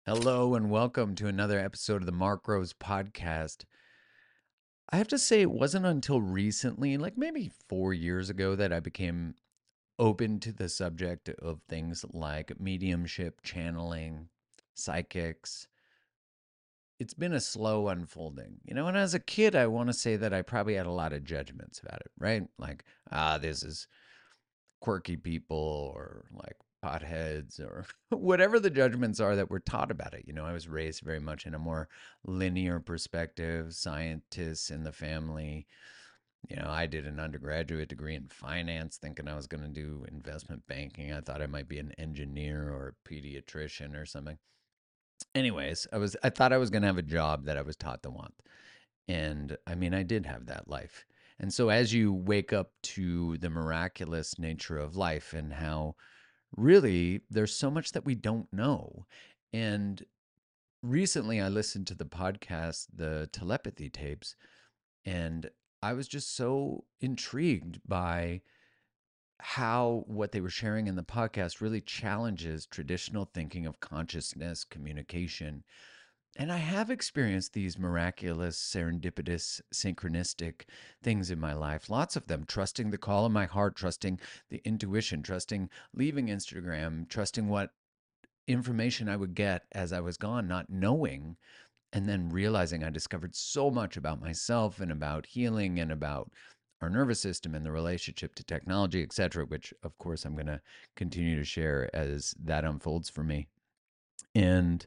Hello and welcome to another episode of the Mark Rose podcast. I have to say, it wasn't until recently, like maybe 4 years ago, that I became open to the subject of things like mediumship, channeling, psychics. It's been a slow unfolding, and as a kid, I want to say that I probably had a lot of judgments about it, right? Like, this is quirky people or like potheads or whatever the judgments are that were taught about it. I was raised very much in a more linear perspective, scientists in the family. I did an undergraduate degree in finance thinking I was going to do investment banking. I thought I might be an engineer or a pediatrician or something. Anyways, I thought I was going to have a job that I was taught to want. And I mean, I did have that life. And so as you wake up to the miraculous nature of life and how really there's so much that we don't know. And recently I listened to the podcast, the telepathy tapes, and I was just so intrigued by how what they were sharing in the podcast really challenges traditional thinking of consciousness, communication. And I have experienced these miraculous, serendipitous, synchronistic things in my life. Lots of them. Trusting the call of my heart, trusting the intuition, trusting leaving Instagram, trusting what information I would get as I was gone, not knowing, and then realizing I discovered so much about myself and about healing and about our nervous system and the relationship to technology, etc., which of course I'm going to continue to share as that unfolds for me. And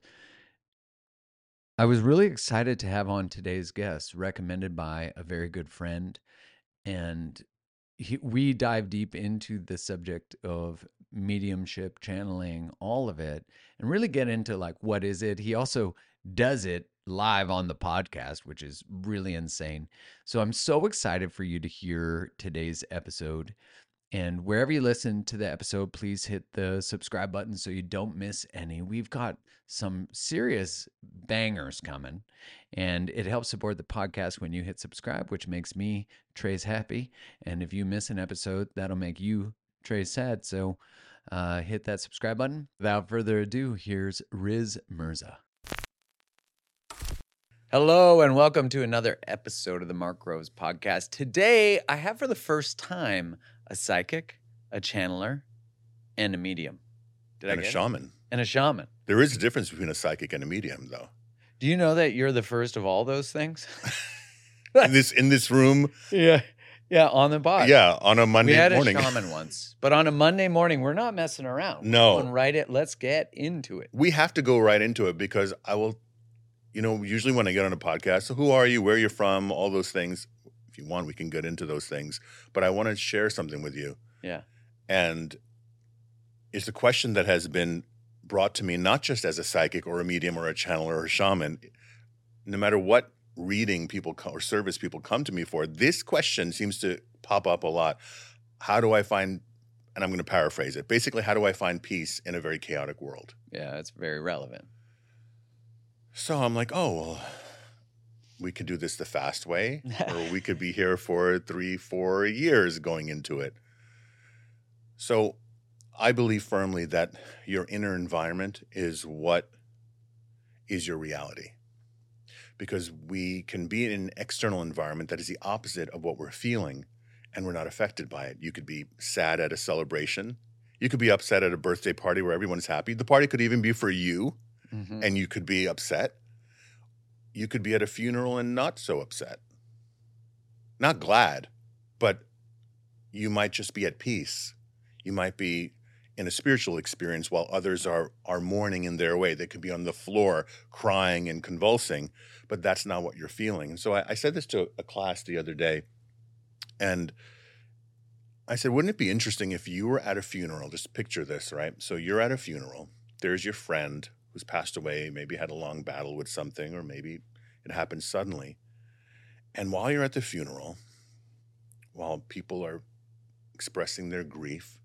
I was really excited to have on today's guest, recommended by a very good friend. And we dive deep into the subject of mediumship, channeling, all of it, and really get into like, what is it? He also does it live on the podcast, which is really insane. So I'm so excited for you to hear today's episode. And wherever you listen to the episode, please hit the subscribe button so you don't miss any. We've got some serious bangers coming, and it helps support the podcast when you hit subscribe, which makes me, Trey's, happy. And if you miss an episode, that'll make you, Trey, sad. So hit that subscribe button. Without further ado, here's Riz Mirza. Hello, and welcome to another episode of the Mark Rose podcast. Today, I have for the first time a psychic, a channeler, and a medium. And a shaman. And a shaman. There is a difference between a psychic and a medium, though. Do you know that you're the first of all those things? in this room. Yeah, on the pod. Yeah, on a Monday morning. We had a shaman once, but on a Monday morning, we're not messing around. No. We're going right it. Let's get into it. We have to go right into it because I will, usually when I get on a podcast, so who are you, where you're from, all those things. If you want, we can get into those things. But I want to share something with you. Yeah. And it's a question that has been brought to me not just as a psychic or a medium or a channeler or a shaman. No matter what reading people or service people come to me for, this question seems to pop up a lot. How do I find, and I'm going to paraphrase it, basically, how do I find peace in a very chaotic world? Yeah, it's very relevant. So I'm like, oh, well, we could do this the fast way, or we could be here for 3-4 years going into it. So I believe firmly that your inner environment is what is your reality. Because we can be in an external environment that is the opposite of what we're feeling, and we're not affected by it. You could be sad at a celebration. You could be upset at a birthday party where everyone's happy. The party could even be for you, and you could be upset. You could be at a funeral and not so upset. Not glad, but you might just be at peace. You might be in a spiritual experience while others are mourning in their way. They could be on the floor crying and convulsing, but that's not what you're feeling. And so I said this to a class the other day, and I said, wouldn't it be interesting if you were at a funeral? Just picture this, right? So you're at a funeral. There's your friend who's passed away, maybe had a long battle with something, or maybe it happened suddenly. And while you're at the funeral, while people are expressing their grief,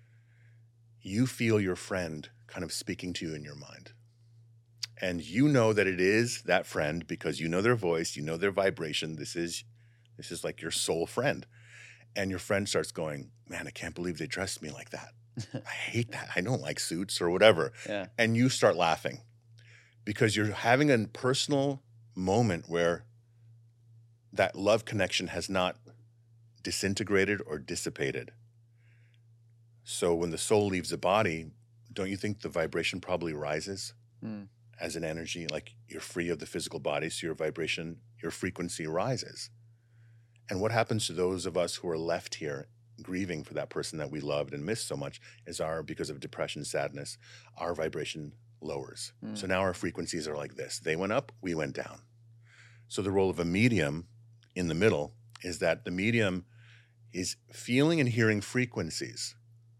you feel your friend kind of speaking to you in your mind. And you know that it is that friend because you know their voice, you know their vibration. This is like your soul friend. And your friend starts going, man, I can't believe they dressed me like that. I hate that. I don't like suits or whatever. Yeah. And you start laughing. because you're having a personal moment where that love connection has not disintegrated or dissipated. So when the soul leaves the body, don't you think the vibration probably rises as an energy? Like you're free of the physical body, so your vibration, your frequency rises. And what happens to those of us who are left here grieving for that person that we loved and missed so much is because of depression, sadness, our vibration lowers. So now our frequencies are like this. They went up, we went down. So the role of a medium in the middle is that the medium is feeling and hearing frequencies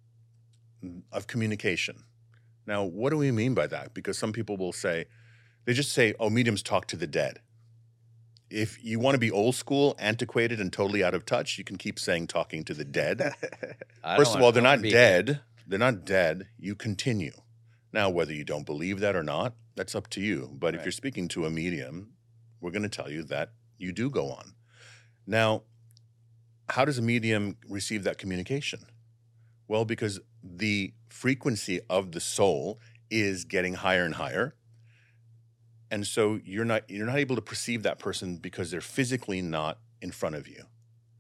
of communication. Now, what do we mean by that? Because some people will say, they just say, oh, mediums talk to the dead. If you want to be old school, antiquated, and totally out of touch, you can keep saying talking to the dead. First of all, they're not dead. They're not dead. You continue. Now, whether you don't believe that or not, that's up to you. But if you're speaking to a medium, we're going to tell you that you do go on. Now, how does a medium receive that communication? Well, because the frequency of the soul is getting higher and higher. And so you're not able to perceive that person because they're physically not in front of you.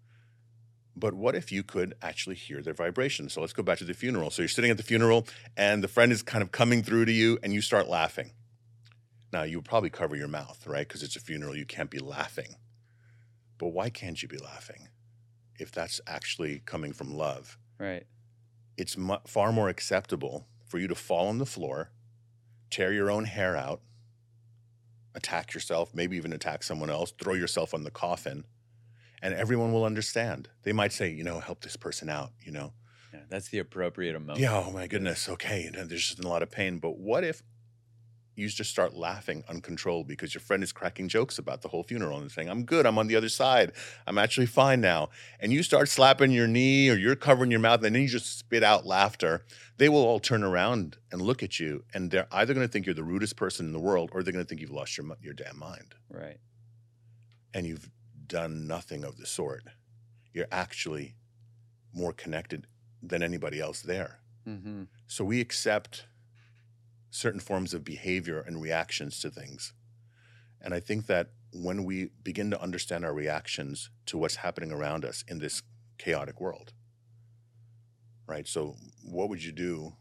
But what if you could actually hear their vibration? So let's go back to the funeral. So you're sitting at the funeral and the friend is kind of coming through to you and you start laughing. Now, you would probably cover your mouth, right? Because it's a funeral, you can't be laughing. But why can't you be laughing if that's actually coming from love? Right. It's far more acceptable for you to fall on the floor, tear your own hair out, attack yourself, maybe even attack someone else, throw yourself on the coffin, and everyone will understand. They might say, help this person out, Yeah, that's the appropriate emotion. Yeah, oh my goodness, okay, there's just a lot of pain. But what if you just start laughing uncontrolled because your friend is cracking jokes about the whole funeral and saying, I'm good, I'm on the other side, I'm actually fine now. And you start slapping your knee or you're covering your mouth and then you just spit out laughter. They will all turn around and look at you and they're either going to think you're the rudest person in the world or they're going to think you've lost your damn mind. Right. And you've done nothing of the sort. You're actually more connected than anybody else there. Mm-hmm. So we accept certain forms of behavior and reactions to things. And I think that when we begin to understand our reactions to what's happening around us in this chaotic world, right? So what would you do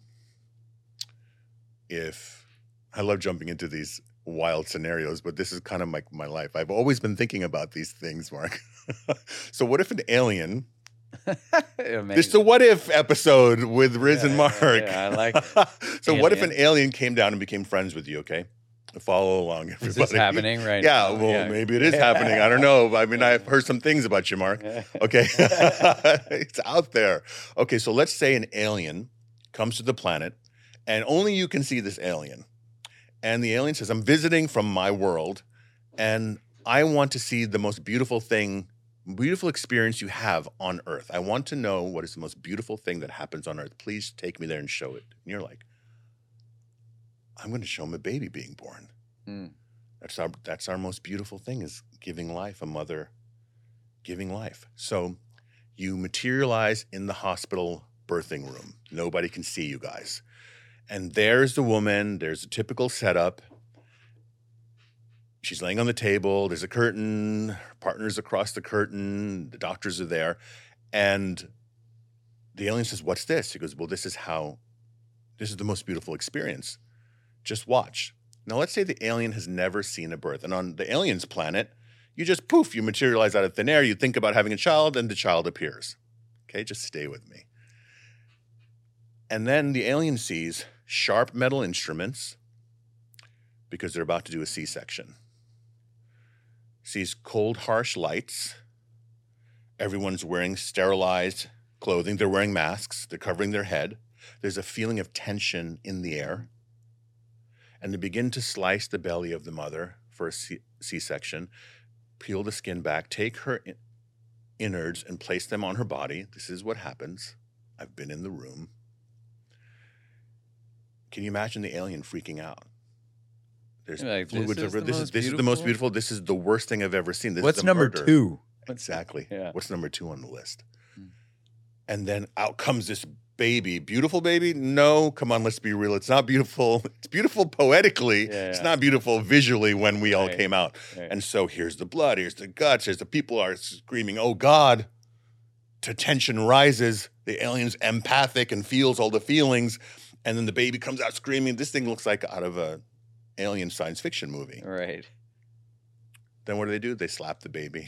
if, I love jumping into these wild scenarios, but this is kind of my life. I've always been thinking about these things, Mark. So what if an alien, this is the What If episode with Riz and Mark. Yeah, I like it. So what if an alien came down and became friends with you, okay? Follow along, everybody. Is this happening right now? now? Yeah, well, maybe it is happening. I don't know. I mean, I've heard some things about you, Mark. Okay. It's out there. Okay, so let's say an alien comes to the planet and only you can see this alien. And the alien says, I'm visiting from my world and I want to see the most beautiful experience you have on Earth. I want to know what is the most beautiful thing that happens on Earth. Please take me there and show it. And you're like, I'm going to show him a baby being born. That's our most beautiful thing, is giving life, a mother giving life. So you materialize in the hospital birthing room. Nobody can see you guys. And there's the woman. There's a typical setup. She's laying on the table. There's a curtain. Her partner's across the curtain. The doctors are there. And the alien says, what's this? He goes, well, this is the most beautiful experience. Just watch. Now, let's say the alien has never seen a birth. And on the alien's planet, you just poof, you materialize out of thin air. You think about having a child and the child appears. Okay, just stay with me. And then the alien sees sharp metal instruments because they're about to do a C-section. Sees cold, harsh lights. Everyone's wearing sterilized clothing. They're wearing masks. They're covering their head. There's a feeling of tension in the air. And they begin to slice the belly of the mother for a C-section, peel the skin back, take her innards and place them on her body. This is what happens. I've been in the room. Can you imagine the alien freaking out? There's fluids over. This is the most beautiful. This is the worst thing I've ever seen. This What's is number murder. 2? Exactly. Yeah. What's number 2 on the list? And then out comes this baby. Beautiful baby? No, come on, let's be real. It's not beautiful. It's beautiful poetically. It's not beautiful visually when we all came out. And so here's the blood, here's the guts, here's the people are screaming, oh God. The tension rises. The alien's empathic and feels all the feelings. And then the baby comes out screaming. This thing looks like out of a alien science fiction movie. Right. Then what do? They slap the baby.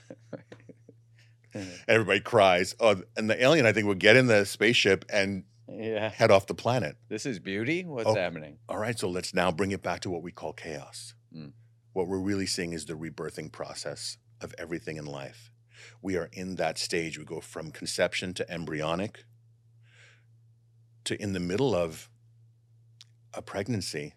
Everybody cries. Oh, and the alien, I think, would get in the spaceship and head off the planet. This is beauty? What's happening? All right, so let's now bring it back to what we call chaos. What we're really seeing is the rebirthing process of everything in life. We are in that stage. We go from conception to embryonic to in the middle of a pregnancy.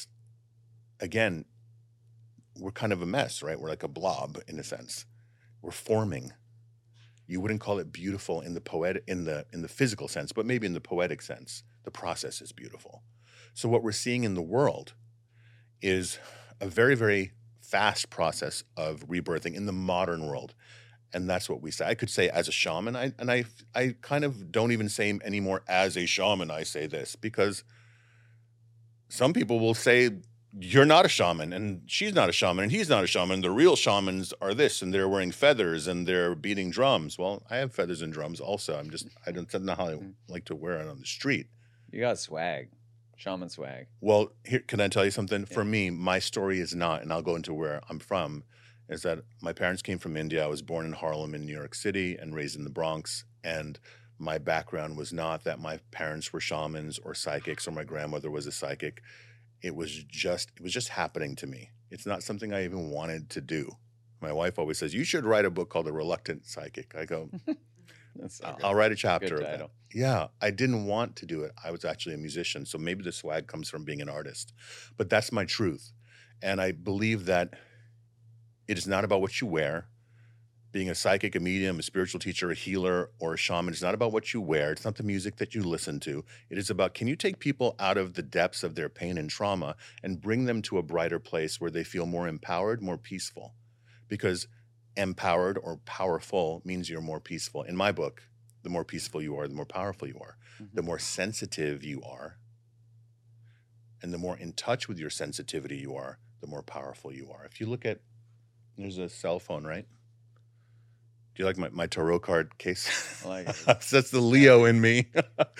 Again, we're kind of a mess, right? We're like a blob in a sense. We're forming. You wouldn't call it beautiful in the poetic, in the physical sense, but maybe in the poetic sense, the process is beautiful. So what we're seeing in the world is a very, very fast process of rebirthing in the modern world. And that's what we say. I could say as a shaman, I kind of don't even say anymore as a shaman, I say this, because some people will say, you're not a shaman, and she's not a shaman, and he's not a shaman. The real shamans are this, and they're wearing feathers, and they're beating drums. Well, I have feathers and drums also. I don't know how I like to wear it on the street. You got swag, shaman swag. Well, here, can I tell you something? Yeah. For me, my story is not, and I'll go into where I'm from, is that my parents came from India. I was born in Harlem in New York City and raised in the Bronx. And my background was not that my parents were shamans or psychics or my grandmother was a psychic. It was just happening to me. It's not something I even wanted to do. My wife always says, you should write a book called The Reluctant Psychic. I go, I'll write a chapter of that. Yeah, I didn't want to do it. I was actually a musician. So maybe the swag comes from being an artist. But that's my truth. And I believe that it is not about what you wear. Being a psychic, a medium, a spiritual teacher, a healer, or a shaman, it's not about what you wear. It's not the music that you listen to. It is about, can you take people out of the depths of their pain and trauma and bring them to a brighter place where they feel more empowered, more peaceful? Because empowered or powerful means you're more peaceful. In my book, the more peaceful you are, the more powerful you are. Mm-hmm. The more sensitive you are, and the more in touch with your sensitivity you are, the more powerful you are. If you look at, there's a cell phone, right? Do you like my tarot card case? I like it. That's the Leo in me.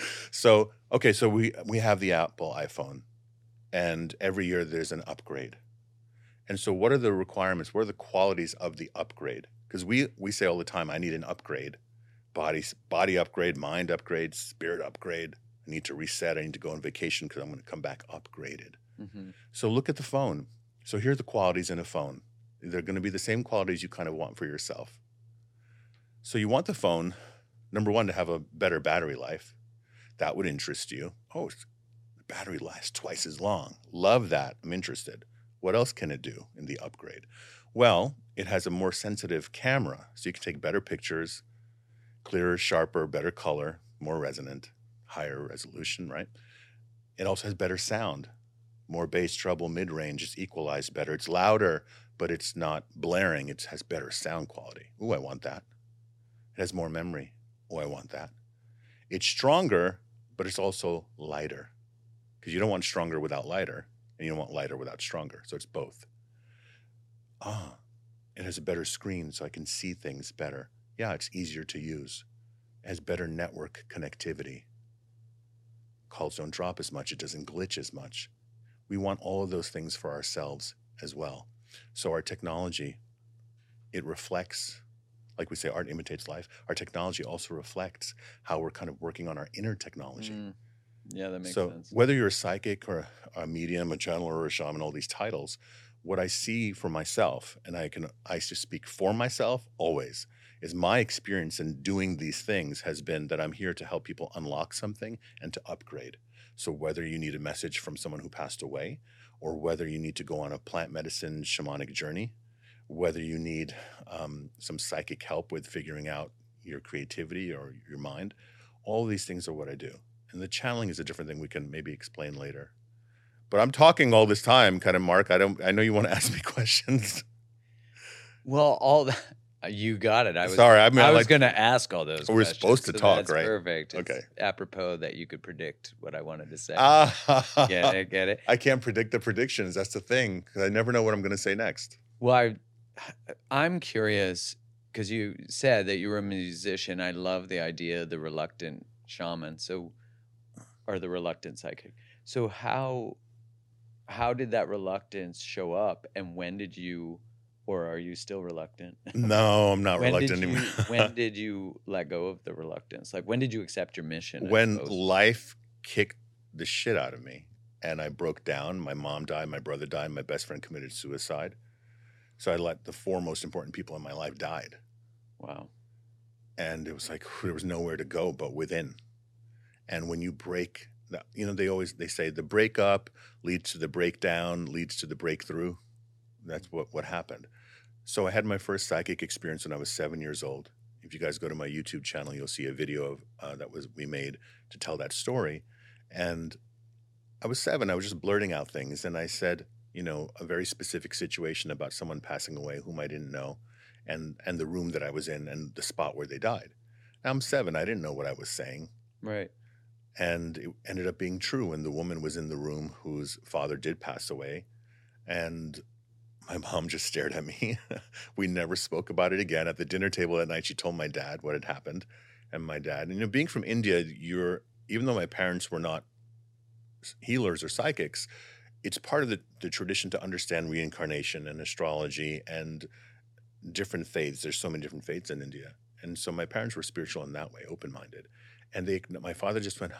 So we have the Apple iPhone, and every year there's an upgrade. And so what are the requirements? What are the qualities of the upgrade? Because we say all the time, I need an upgrade. Body upgrade, mind upgrade, spirit upgrade. I need to reset. I need to go on vacation because I'm going to come back upgraded. Mm-hmm. So look at the phone. So here are the qualities in a phone. They're going to be the same qualities you kind of want for yourself. So you want the phone, number one, to have a better battery life. That would interest you. Oh, the battery lasts twice as long. Love that. I'm interested. What else can it do in the upgrade? Well, it has a more sensitive camera, so you can take better pictures, clearer, sharper, better color, more resonant, higher resolution, right? It also has better sound, more bass, treble, mid-range. It's equalized better. It's louder, but it's not blaring. It has better sound quality. Ooh, I want that. It has more memory. Oh, I want that. It's stronger, but it's also lighter, because you don't want stronger without lighter, and you don't want lighter without stronger. So it's both. It has a better screen, so I can see things better. Yeah, it's easier to use. It has better network connectivity. Calls don't drop as much. It doesn't glitch as much. We want all of those things for ourselves as well. So our technology, it reflects. Like we say, art imitates life. Our technology also reflects how we're kind of working on our inner technology. Yeah, that makes sense. So whether you're a psychic or a medium, a channeler, or a shaman, all these titles, what I see for myself, and I just speak for myself always, is my experience in doing these things has been that I'm here to help people unlock something and to upgrade. So whether you need a message from someone who passed away, or whether you need to go on a plant medicine shamanic journey, whether you need some psychic help with figuring out your creativity or your mind, all of these things are what I do. And the channeling is a different thing we can maybe explain later. But I'm talking all this time, kind of, Mark. I know you want to ask me questions. Well, all that, You got it. Sorry, I mean, I was like, going to ask all those we're questions. supposed to talk, that's right? Perfect. It's Okay. apropos that you could predict what I wanted to say. Get it? Get it? I can't predict the predictions. That's the thing, because I never know what I'm going to say next. Well, I'm curious because you said that you were a musician. I love the idea of the reluctant shaman, or the reluctant psychic. So how did that reluctance show up, and when did you, or are you still reluctant? No, I'm not reluctant anymore. When did you let go of the reluctance? Like, when did you accept your mission? When life kicked the shit out of me and I broke down, my mom died, my brother died, my best friend committed suicide. So I let the four most important people in my life died. Wow. And it was like there was nowhere to go but within. And when you break, they say the breakup leads to the breakdown, leads to the breakthrough. That's what happened. So I had my first psychic experience when I was 7 years old. If you guys go to my YouTube channel, you'll see a video of we made to tell that story. And I was 7. I was just blurting out things, and I said, a very specific situation about someone passing away whom I didn't know, and the room that I was in and the spot where they died. Now, I'm 7. I didn't know what I was saying. Right. And it ended up being true. And the woman was in the room whose father did pass away. And my mom just stared at me. We never spoke about it again. At the dinner table that night, she told my dad what had happened. And my dad, being from India, even though my parents were not healers or psychics, it's part of the tradition to understand reincarnation and astrology and different faiths. There's so many different faiths in India. And so my parents were spiritual in that way, open-minded. And my father just went,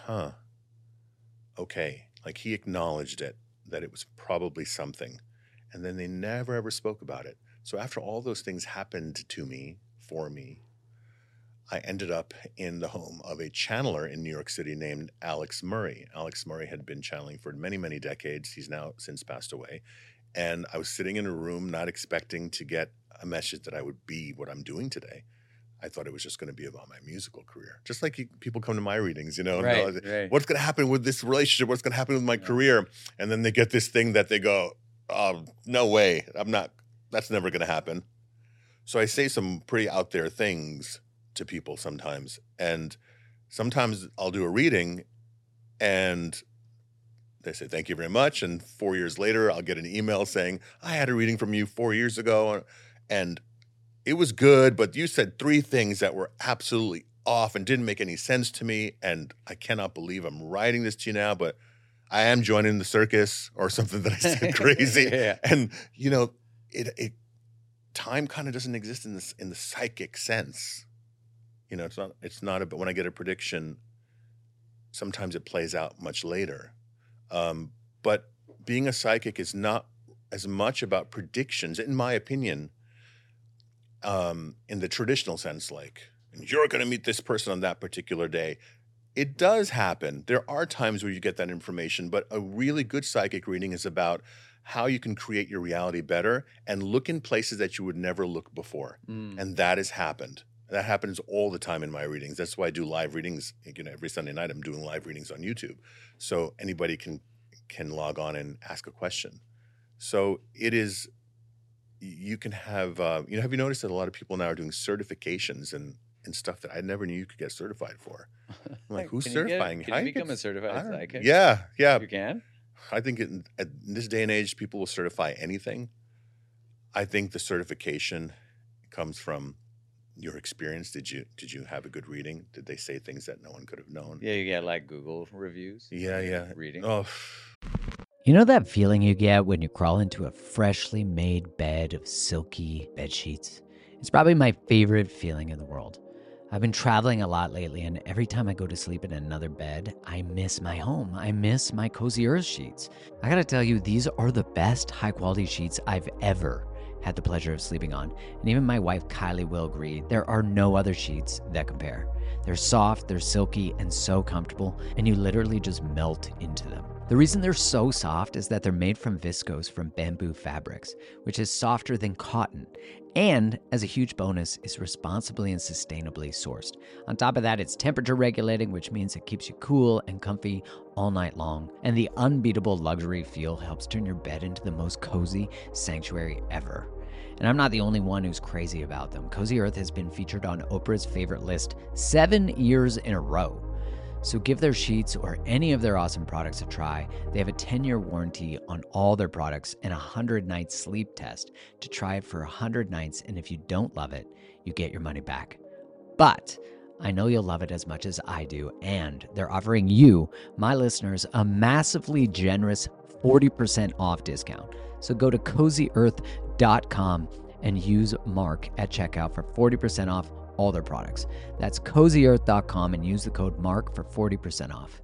okay. Like, he acknowledged it, that it was probably something. And then they never, ever spoke about it. So after all those things happened to me, for me, I ended up in the home of a channeler in New York City named Alex Murray. Alex Murray had been channeling for many, many decades. He's now since passed away. And I was sitting in a room not expecting to get a message that I would be what I'm doing today. I thought it was just going to be about my musical career. Just like people come to my readings, Right. What's going to happen with this relationship? What's going to happen with my career? And then they get this thing that they go, no way, that's never going to happen. So I say some pretty out there things to people sometimes. And sometimes I'll do a reading and they say, thank you very much. And 4 years later, I'll get an email saying, I had a reading from you 4 years ago. And it was good, but you said 3 things that were absolutely off and didn't make any sense to me. And I cannot believe I'm writing this to you now, but I am joining the circus, or something that I said crazy. Yeah. And, time kind of doesn't exist in the psychic sense. It's not about when I get a prediction, sometimes it plays out much later. But being a psychic is not as much about predictions, in my opinion, in the traditional sense, like, you're going to meet this person on that particular day. It does happen. There are times where you get that information, but a really good psychic reading is about how you can create your reality better and look in places that you would never look before. And that has happened. That happens all the time in my readings. That's why I do live readings. Every Sunday night I'm doing live readings on YouTube. So anybody can log on and ask a question. So it is, you can have, have you noticed that a lot of people now are doing certifications and stuff that I never knew you could get certified for? I'm like, who's certifying? Can you become a certified psychic? Yeah. You can? I think in this day and age, people will certify anything. I think the certification comes from your experience. Did you have a good reading? Did they say things that no one could have known? Yeah, you get like Google reviews. Yeah. Reading. Oh. You know that feeling you get when you crawl into a freshly made bed of silky bed sheets? It's probably my favorite feeling in the world. I've been traveling a lot lately, and every time I go to sleep in another bed, I miss my home. I miss my Cozy Earth sheets. I gotta tell you, these are the best high-quality sheets I've ever had the pleasure of sleeping on. And even my wife, Kylie, will agree, there are no other sheets that compare. They're soft, they're silky, and so comfortable, and you literally just melt into them. The reason they're so soft is that they're made from viscose from bamboo fabrics, which is softer than cotton. And, as a huge bonus, is responsibly and sustainably sourced. On top of that, it's temperature regulating, which means it keeps you cool and comfy all night long. And the unbeatable luxury feel helps turn your bed into the most cozy sanctuary ever. And I'm not the only one who's crazy about them. Cozy Earth has been featured on Oprah's favorite list 7 years in a row. So give their sheets or any of their awesome products a try. They have a 10-year warranty on all their products and a 100-night sleep test to try it for 100 nights. And if you don't love it, you get your money back. But I know you'll love it as much as I do. And they're offering you, my listeners, a massively generous 40% off discount. So go to CozyEarth.com and use Mark at checkout for 40% off all their products. That's CozyEarth.com and use the code MARK for 40% off.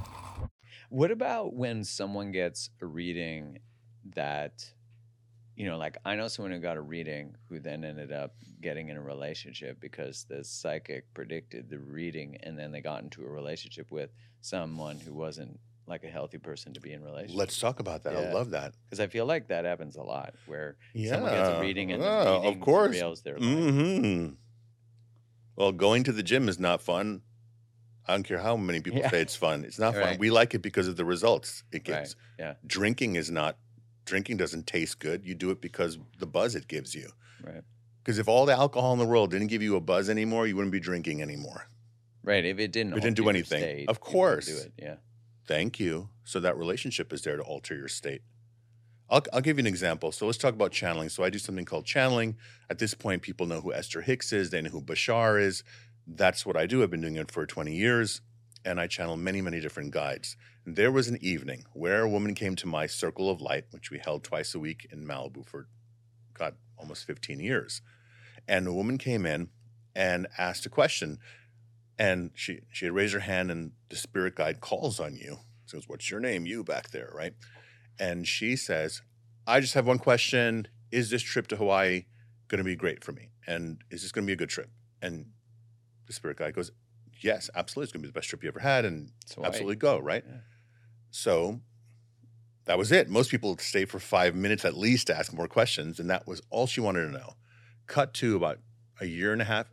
What about when someone gets a reading that, you know, like I know someone who got a reading who then ended up getting in a relationship because the psychic predicted the reading, and then they got into a relationship with someone who wasn't like a healthy person to be in relationship. Let's talk about that. I love that. Because I feel like that happens a lot where Yeah. someone gets a reading and the reading of course. derails their life. Mm-hmm. Well, going to the gym is not fun. I don't care how many people say it's fun. It's not fun. Right. We like it because of the results it gives. Right. Yeah. Drinking doesn't taste good. You do it because the buzz it gives you. Right. Because if all the alcohol in the world didn't give you a buzz anymore, you wouldn't be drinking anymore. Right. If it didn't do alter anything. your state, Of you wouldn't course. do it. Yeah. Thank you. So that relationship is there to alter your state. I'll give you an example. So let's talk about channeling. So I do something called channeling. At this point, people know who Esther Hicks is. They know who Bashar is. That's what I do. I've been doing it for 20 years. And I channel many, many different guides. And there was an evening where a woman came to my Circle of Light, which we held twice a week in Malibu for, almost 15 years. And a woman came in and asked a question. And she had raised her hand, and the spirit guide calls on you. Says, "What's your name? You back there, right?" And she says, "I just have one question. Is this trip to Hawaii going to be great for me? And is this going to be a good trip?" And the spirit guide goes, "Yes, absolutely. It's going to be the best trip you ever had, and absolutely go," right? Yeah. So that was it. Most people stay for 5 minutes at least to ask more questions, and that was all she wanted to know. Cut to about a year and a half,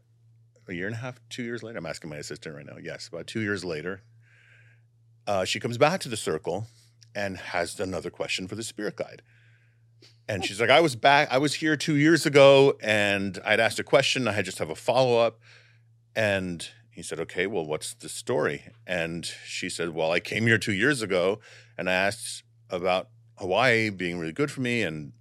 2 years later. I'm asking my assistant right now. Yes, about 2 years later, she comes back to the circle and has another question for the spirit guide. And she's like, I was here 2 years ago, and I'd asked a question. I had just have a follow-up. And he said, "Okay, well, what's the story?" And she said, "Well, I came here 2 years ago, and I asked about Hawaii being really good for me." And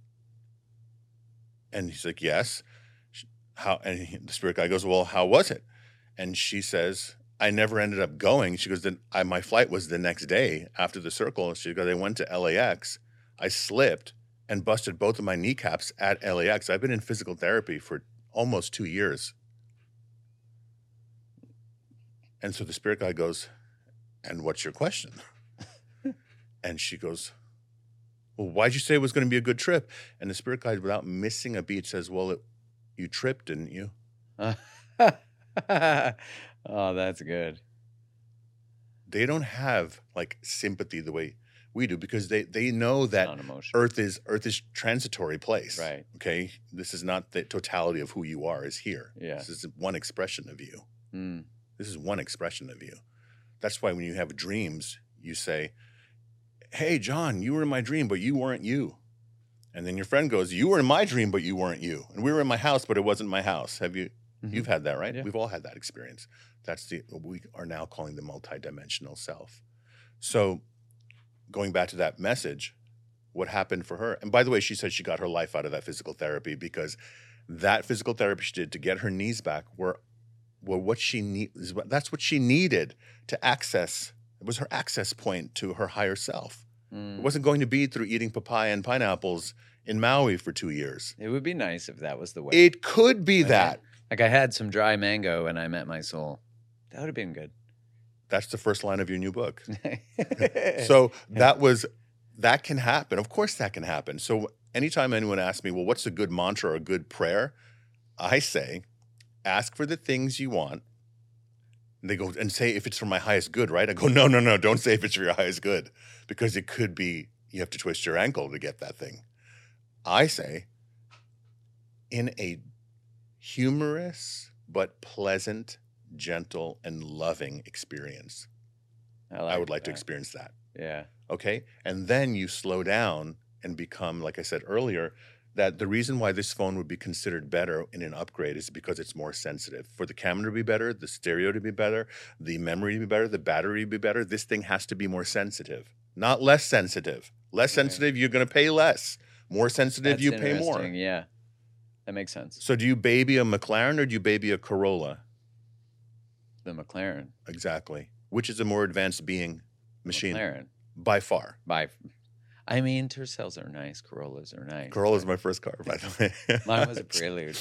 he's like, "Yes." The spirit guy goes, "Well, how was it?" And she says, "I never ended up going." She goes, my flight was the next day after the circle. She goes, "I went to LAX. I slipped and busted both of my kneecaps at LAX. I've been in physical therapy for almost 2 years." And so the spirit guy goes, "And what's your question?" And she goes, "Well, why'd you say it was going to be a good trip?" And the spirit guide, without missing a beat, says, "Well, you tripped, didn't you?" Oh, that's good. They don't have like sympathy the way we do, because they know that Earth is transitory place. Right. Okay. This is not the totality of who you are is here. Yeah. This is one expression of you. Mm. This is one expression of you. That's why when you have dreams, you say, "Hey, John, you were in my dream, but you weren't you." And then your friend goes, "You were in my dream, but you weren't you. And we were in my house, but it wasn't my house." Have you? Mm-hmm. You've had that, right? Yeah. We've all had that experience. We are now calling the multidimensional self. So going back to that message, what happened for her? And by the way, she said she got her life out of that physical therapy, because that physical therapy she did to get her knees back were what she needs. That's what she needed to access. It was her access point to her higher self. Mm. It wasn't going to be through eating papaya and pineapples in Maui for 2 years. It would be nice if that was the way. It could be that. Like I had some dry mango and I met my soul. That would have been good. That's the first line of your new book. So that can happen. Of course that can happen. So anytime anyone asks me, well, what's a good mantra or a good prayer? I say, ask for the things you want. And they go and say, if it's for my highest good, right? I go, no. Don't say if it's for your highest good, because it could be you have to twist your ankle to get that thing. I say, in a humorous but pleasant, gentle, and loving experience. I would like to experience that. Yeah. Okay? And then you slow down and become, like I said earlier, that the reason why this phone would be considered better in an upgrade is because it's more sensitive. For the camera to be better, the stereo to be better, the memory to be better, the battery to be better, this thing has to be more sensitive, not less sensitive. Less sensitive, you're going to pay less. More sensitive, That's you pay more. interesting, yeah. That makes sense. So do you baby a McLaren or do you baby a Corolla? The McLaren. Exactly. Which is a more advanced machine? McLaren. By far. I mean, Tercels are nice. Corollas are nice. Corolla's my first car, by the way. Mine was a Prelude.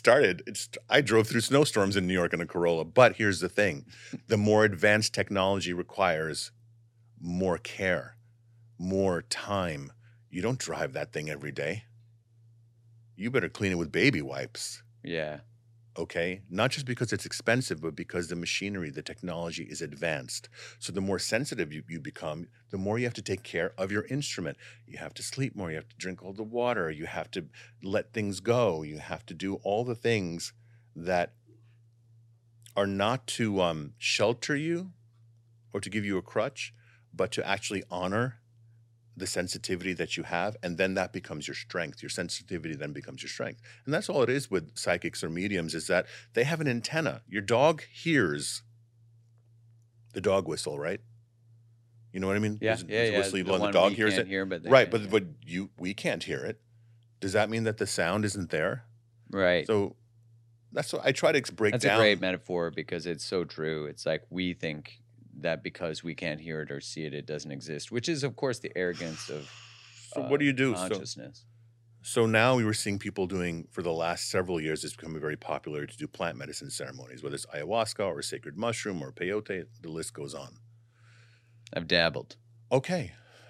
I drove through snowstorms in New York in a Corolla. But here's the thing. The more advanced technology requires more care, more time. You don't drive that thing every day. You better clean it with baby wipes. Yeah. Okay? Not just because it's expensive, but because the machinery, the technology is advanced. So the more sensitive you become, the more you have to take care of your instrument. You have to sleep more. You have to drink all the water. You have to let things go. You have to do all the things that are not to shelter you or to give you a crutch, but to actually honor the sensitivity that you have, and then that becomes your strength. Your sensitivity then becomes your strength. And that's all it is with psychics or mediums, is that they have an antenna. Your dog hears the dog whistle, right? You know what I mean? Yeah, There's a whistle you blow and the one dog we hears can't it. hear, but they Right, can, but we can't hear it. Does that mean that the sound isn't there? right. So that's what I try to break That's down. a great metaphor because it's so true. It's like we think that because we can't hear it or see it, it doesn't exist, which is, of course, the arrogance of So what do you do? consciousness. So now we were seeing people doing, for the last several years, it's becoming very popular to do plant medicine ceremonies, whether it's ayahuasca or sacred mushroom or peyote, the list goes on. I've dabbled. Okay,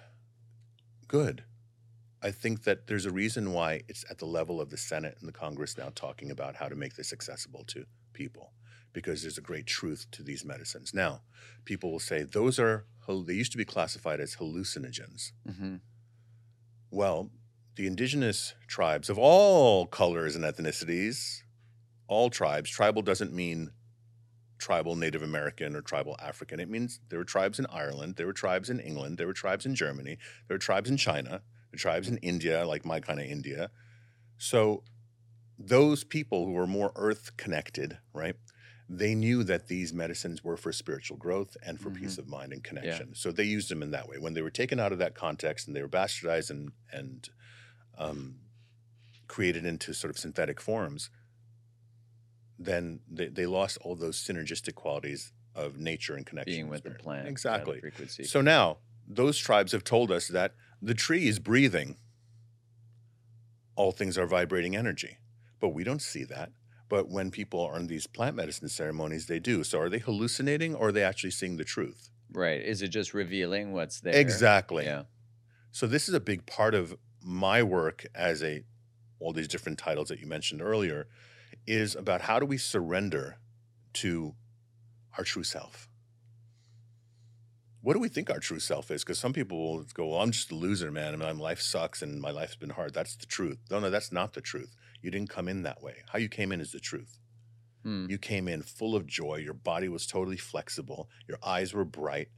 good. I think that there's a reason why it's at the level of the Senate and the Congress now talking about how to make this accessible to people, because there's a great truth to these medicines. Now, people will say they used to be classified as hallucinogens. Mm-hmm. Well, the indigenous tribes of all colors and ethnicities, all tribes, tribal doesn't mean tribal Native American or tribal African. It means there were tribes in Ireland, there were tribes in England, there were tribes in Germany, there were tribes in China, there were tribes in India, like my kind of India. So those people who were more earth connected, right, they knew that these medicines were for spiritual growth and for peace of mind and connection. So they used them in that way. When they were taken out of that context and they were bastardized and created into sort of synthetic forms, then they lost all those synergistic qualities of nature and connection. Being with the plant. Exactly. Frequency. So now those tribes have told us that the tree is breathing. All things are vibrating energy. But we don't see that. But when people are in these plant medicine ceremonies, they do. So are they hallucinating or are they actually seeing the truth? Right. Is it just revealing what's there? Exactly. Yeah. So this is a big part of my work as all these different titles that you mentioned earlier, is about how do we surrender to our true self? What do we think our true self is? Because some people will go, well, I'm just a loser, man. I mean, my life sucks and my life's been hard. That's the truth. No, that's not the truth. You didn't come in that way. How you came in is the truth. You came in full of joy. Your body was totally flexible. Your eyes were bright.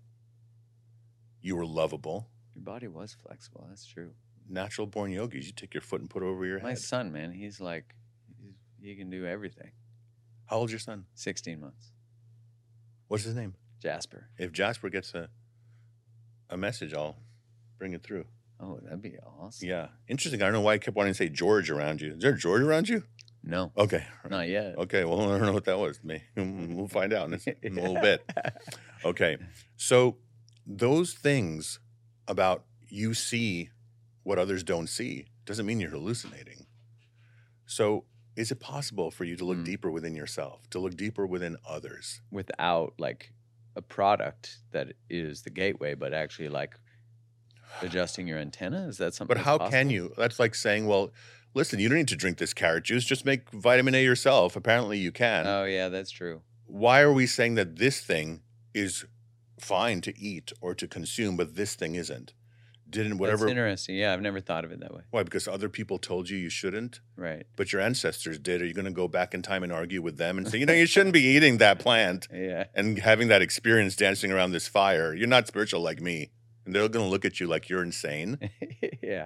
You were lovable. Your body was flexible. That's true. Natural born yogis, you take your foot and put it over your My head. son, man, he's like, he can do everything. How old's your son? 16 months. What's his name? Jasper. If Jasper gets a message, I'll bring it through. Oh, that'd be awesome. Yeah. Interesting. I don't know why I kept wanting to say George around you. Is there George around you? No, Okay. not yet. Okay. Well, I don't know what that was. We'll find out in a little bit. Okay. So those things about you see what others don't see doesn't mean you're hallucinating. So is it possible for you to look deeper within yourself, to look deeper within others? Without like a product that is the gateway, but actually like adjusting your antenna? Is that something? But how can you? That's like saying, well, listen, you don't need to drink this carrot juice. Just make vitamin A yourself. Apparently you can. Oh, yeah, that's true. Why are we saying that this thing is fine to eat or to consume, but this thing isn't? That's interesting. Yeah, I've never thought of it that way. Why? Because other people told you shouldn't, Right. but your ancestors did. Are you going to go back in time and argue with them and say, you shouldn't be eating that plant Yeah. and having that experience dancing around this fire? You're not spiritual like me. And they're going to look at you like you're insane. Yeah.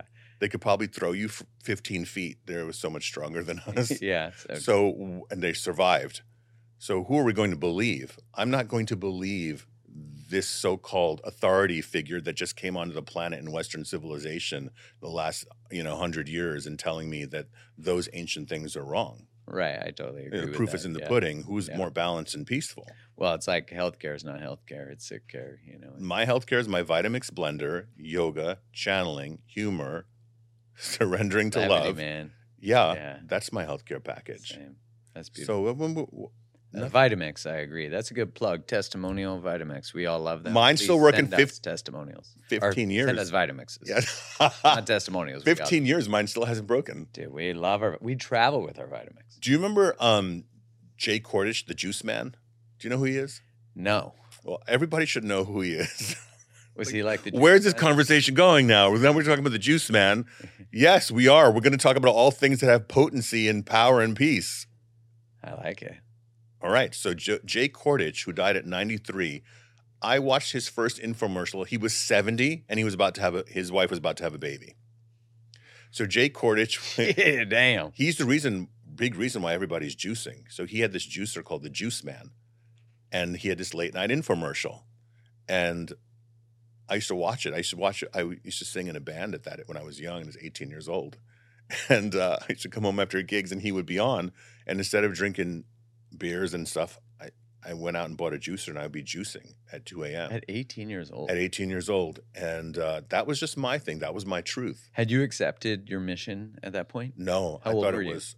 They could probably throw you 15 feet. They were so much stronger than us. Yeah. And they survived. So who are we going to believe? I'm not going to believe this so-called authority figure that just came onto the planet in Western civilization the last 100 years and telling me that those ancient things are wrong. Right, I totally agree. The with proof that. is in the pudding. Who's more balanced and peaceful? Well, it's like healthcare is not healthcare; it's sick care. My healthcare is my Vitamix blender, yoga, channeling, humor, surrendering to love. Man. Yeah, that's my healthcare package. Same. That's beautiful. So Vitamix, I agree. That's a good plug. Testimonial Vitamix. We all love them. Mine's Please still working send us testimonials. 15 years. Send us Vitamixes. Yeah. Not testimonials. 15 years, mine still hasn't broken. Dude, we love we travel with our Vitamix. Do you remember Jay Kordich, the Juice Man? Do you know who he is? No. Well, everybody should know who he is. Was he like the Juice Where's this Man? conversation going now? Then we're talking about the Juice Man. Yes, we are. We're going to talk about all things that have potency and power and peace. I like it. All right. So Jay Kordich, who died at 93, I watched his first infomercial. He was 70, and he was about to his wife was about to have a baby. So Jay Kordich, Yeah, damn. he's the big reason why everybody's juicing. So he had this juicer called the Juice Man, and he had this late night infomercial, and I used to watch it. I used to sing in a band at that when I was young. I was 18 years old, and I used to come home after gigs, and he would be on, and instead of drinking beers and stuff, I went out and bought a juicer, and I would be juicing at 2 a.m. At 18 years old. At 18 years old. And that was just my thing. That was my truth. Had you accepted your mission at that point? No, How I old thought were it you? was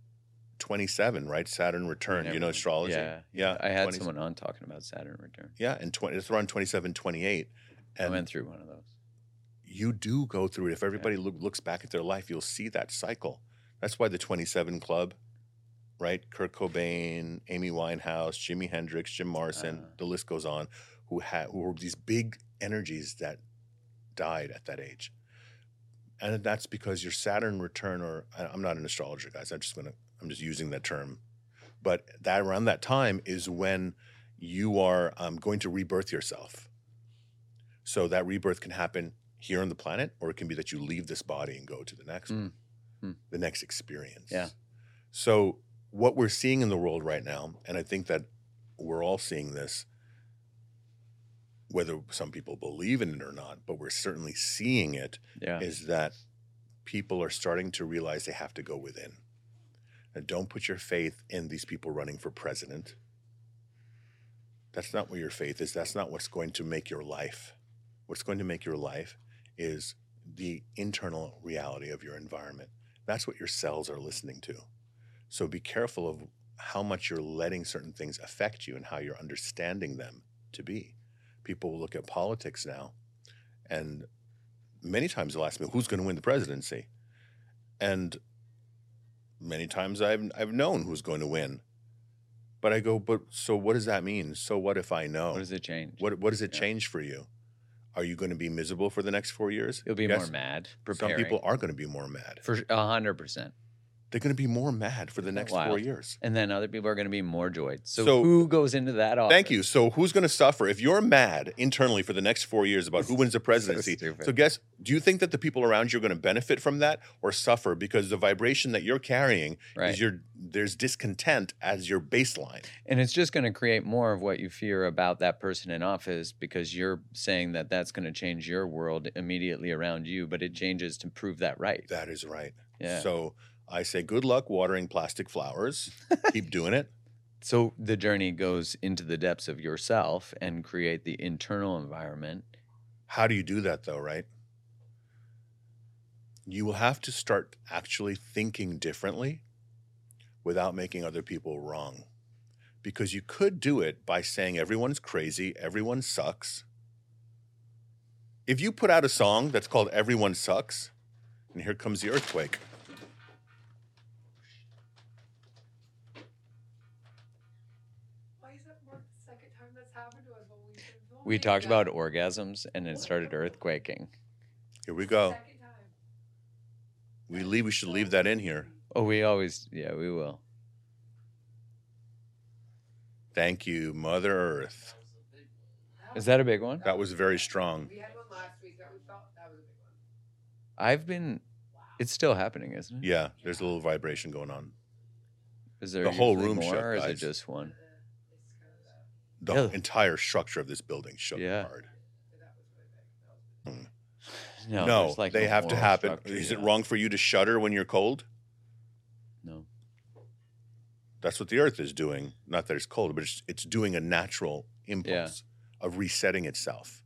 27, right? Saturn return. You know astrology? Yeah. I had 20 someone on talking about Saturn return. Yeah, and it's around 27, 28. I And went through one of those. you do go through it. If everybody looks back at their life, you'll see that cycle. That's why the 27 Club, right? Kurt Cobain, Amy Winehouse, Jimi Hendrix, Jim Morrison, the list goes on, who were these big energies that died at that age. And that's because your Saturn return, or I'm not an astrologer, guys. I'm just using that term. But that around that time is when you are going to rebirth yourself. So that rebirth can happen here on the planet, or it can be that you leave this body and go to the next one, the next experience. Yeah. So what we're seeing in the world right now, and I think that we're all seeing this, whether some people believe in it or not, but we're certainly seeing it, is that people are starting to realize they have to go within. And don't put your faith in these people running for president. That's not where your faith is. That's not what's going to make your life. What's going to make your life is the internal reality of your environment. That's what your cells are listening to. So be careful of how much you're letting certain things affect you and how you're understanding them to be. People will look at politics now, and many times they'll ask me, who's going to win the presidency? And many times I've known who's going to win. But I go, so what does that mean? So what if I know? What does it change? What does it change for you? Are you going to be miserable for the next 4 years? You'll be more mad. Preparing. Some people are going to be more mad. For 100%. They're going to be more mad for the next 4 years. And then other people are going to be more joyed. So who goes into that office? Thank you. So who's going to suffer? If you're mad internally for the next 4 years about who wins the presidency, so do you think that the people around you are going to benefit from that or suffer because the vibration that you're carrying is there's discontent as your baseline? And it's just going to create more of what you fear about that person in office because you're saying that that's going to change your world immediately around you, but it changes to prove that right. That is right. Yeah. So I say, good luck watering plastic flowers. Keep doing it. So the journey goes into the depths of yourself and create the internal environment. How do you do that, though, right? You will have to start actually thinking differently without making other people wrong. Because you could do it by saying everyone's crazy, everyone sucks. If you put out a song that's called Everyone Sucks, and here comes the earthquake. We talked about orgasms, and it started earthquaking. Here we go. We should leave that in here. Oh, we will. Thank you, Mother Earth. Is that a big one? That was very strong. We had one last week that we felt that was a big one. I've been It's still happening, isn't it? Yeah, there's a little vibration going on. Is there The whole usually room more, shook, or is it guys. just one? The Really? entire structure of this building shook Yeah. hard. No, No, there's like they no have to moral happen. structure, Is it yeah. wrong for you to shudder when you're cold? No. That's what the earth is doing. Not that it's cold, but it's doing a natural impulse of resetting itself.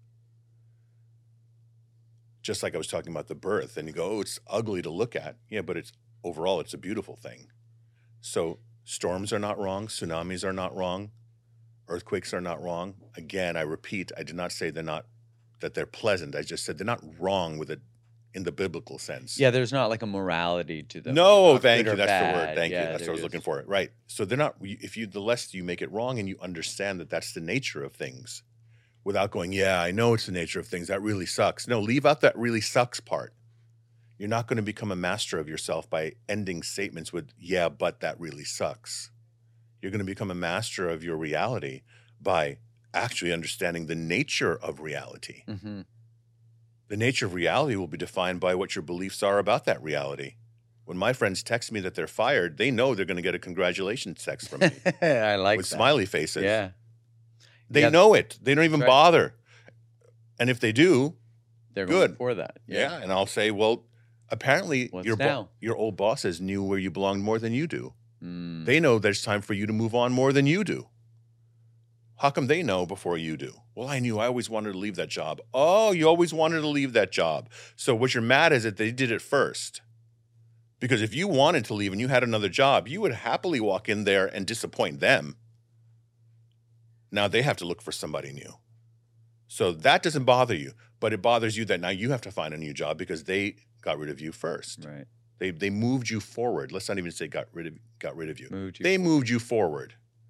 Just like I was talking about the birth, and you go, oh, it's ugly to look at. Yeah, but overall, it's a beautiful thing. So storms are not wrong. Tsunamis are not wrong. Earthquakes are not wrong. Again, I repeat, I did not say that they're pleasant. I just said they're not wrong in the biblical sense. Yeah, there's not like a morality to them. No, Not thank good you. or That's the word. bad. Thank you. Yeah, That's what I was looking for. Right. So they're not. The less you make it wrong, and you understand that that's the nature of things, without going, yeah, I know it's the nature of things. That really sucks. No, leave out that really sucks part. You're not going to become a master of yourself by ending statements with, yeah, but that really sucks. You're going to become a master of your reality by actually understanding the nature of reality. Mm-hmm. The nature of reality will be defined by what your beliefs are about that reality. When my friends text me that they're fired, they know they're going to get a congratulations text from me I like with that. smiley faces. Yeah. They know it. They don't even Right. bother. And if they do, They're good. going for that. Yeah. And I'll say, well, apparently What's your now? your old bosses knew where you belonged more than you do. Mm. They know there's time for you to move on more than you do. How come they know before you do? Well, I knew I always wanted to leave that job. Oh, you always wanted to leave that job. So what you're mad is that they did it first. Because if you wanted to leave and you had another job, you would happily walk in there and disappoint them. Now they have to look for somebody new. So that doesn't bother you, but it bothers you that now you have to find a new job because they got rid of you first. Right. They moved you forward. Let's not even say got rid of you. Moved you They forward. moved you forward.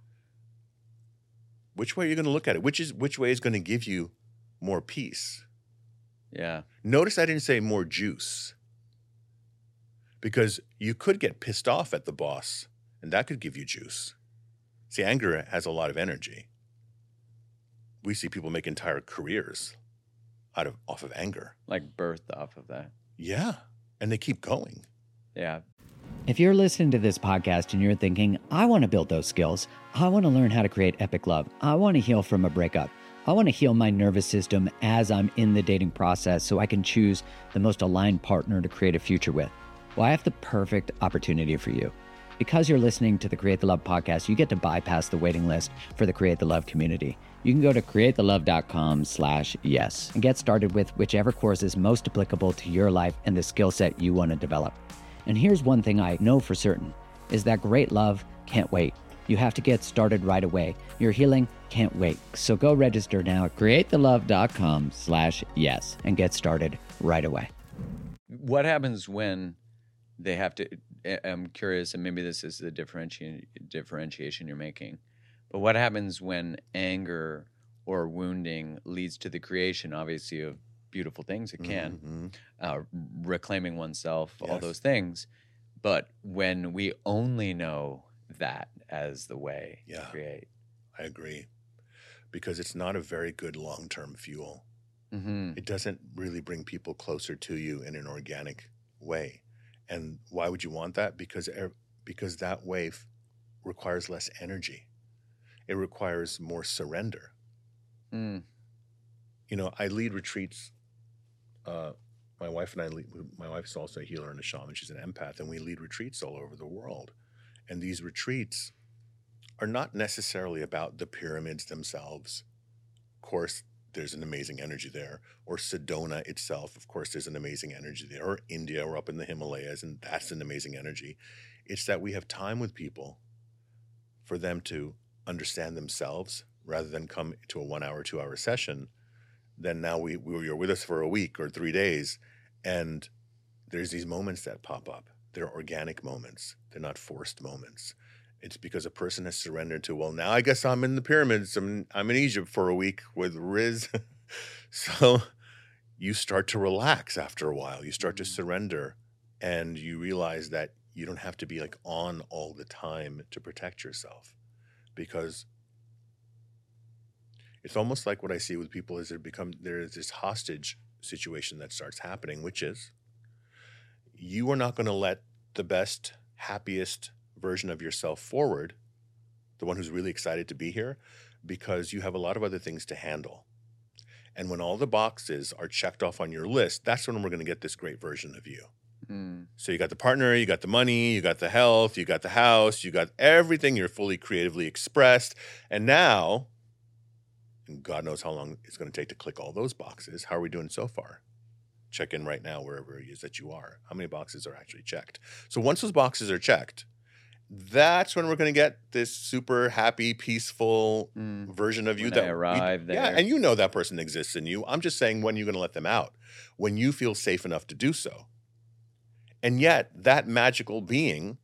Which way are you going to look at it? Which way is going to give you more peace? Yeah. Notice I didn't say more juice. Because you could get pissed off at the boss, and that could give you juice. See, anger has a lot of energy. We see people make entire careers off of anger. Like birthed off of that. Yeah, and they keep going. Yeah. If you're listening to this podcast and you're thinking, I want to build those skills, I want to learn how to create epic love, I want to heal from a breakup, I want to heal my nervous system as I'm in the dating process so I can choose the most aligned partner to create a future with, well, I have the perfect opportunity for you. Because you're listening to the Create the Love podcast, you get to bypass the waiting list for the Create the Love community. You can go to createthelove.com/yes and get started with whichever course is most applicable to your life and the skill set you want to develop. And here's one thing I know for certain, is that great love can't wait. You have to get started right away. Your healing can't wait. So go register now at createthelove.com/yes and get started right away. What happens when they have to, I'm curious, and maybe this is the differentiation you're making, but what happens when anger or wounding leads to the creation, obviously, of beautiful things? It can, reclaiming oneself, all Yes. those things. But when we only know that as the way to Yeah. create. I agree. Because it's not a very good long-term fuel. Mm-hmm. It doesn't really bring people closer to you in an organic way. And why would you want that? Because that way requires less energy. It requires more surrender. Mm. You know, I lead retreats. My wife and I lead. My wife is also a healer and a shaman. She's an empath, and we lead retreats all over the world. And these retreats are not necessarily about the pyramids themselves. Of course, there's an amazing energy there. Or Sedona itself, of course, there's an amazing energy there. Or India, or up in the Himalayas, and that's an amazing energy. It's that we have time with people for them to understand themselves rather than come to a 1 hour, 2 hour session. Then now you're with us for a week or 3 days, and there's these moments that pop up. They're organic moments. They're not forced moments. It's because a person has surrendered to, well, now I guess I'm in the pyramids. I'm in Egypt for a week with Riz. So you start to relax after a while. You start to surrender, and you realize that you don't have to be like on all the time to protect yourself, because it's almost like what I see with people is there is this hostage situation that starts happening, which is, you are not going to let the best, happiest version of yourself forward, the one who's really excited to be here, because you have a lot of other things to handle. And when all the boxes are checked off on your list, that's when we're going to get this great version of you. So you got the partner, you got the money, you got the health, you got the house, you got everything. You're fully creatively expressed. And now, and God knows how long it's going to take to click all those boxes. How are we doing so far? Check in right now wherever it is that you are. How many boxes are actually checked? So once those boxes are checked, that's when we're going to get this super happy, peaceful version of you When I arrive there. Yeah, and you know that person exists in you. I'm just saying when you're going to let them out, when you feel safe enough to do so. And yet that magical being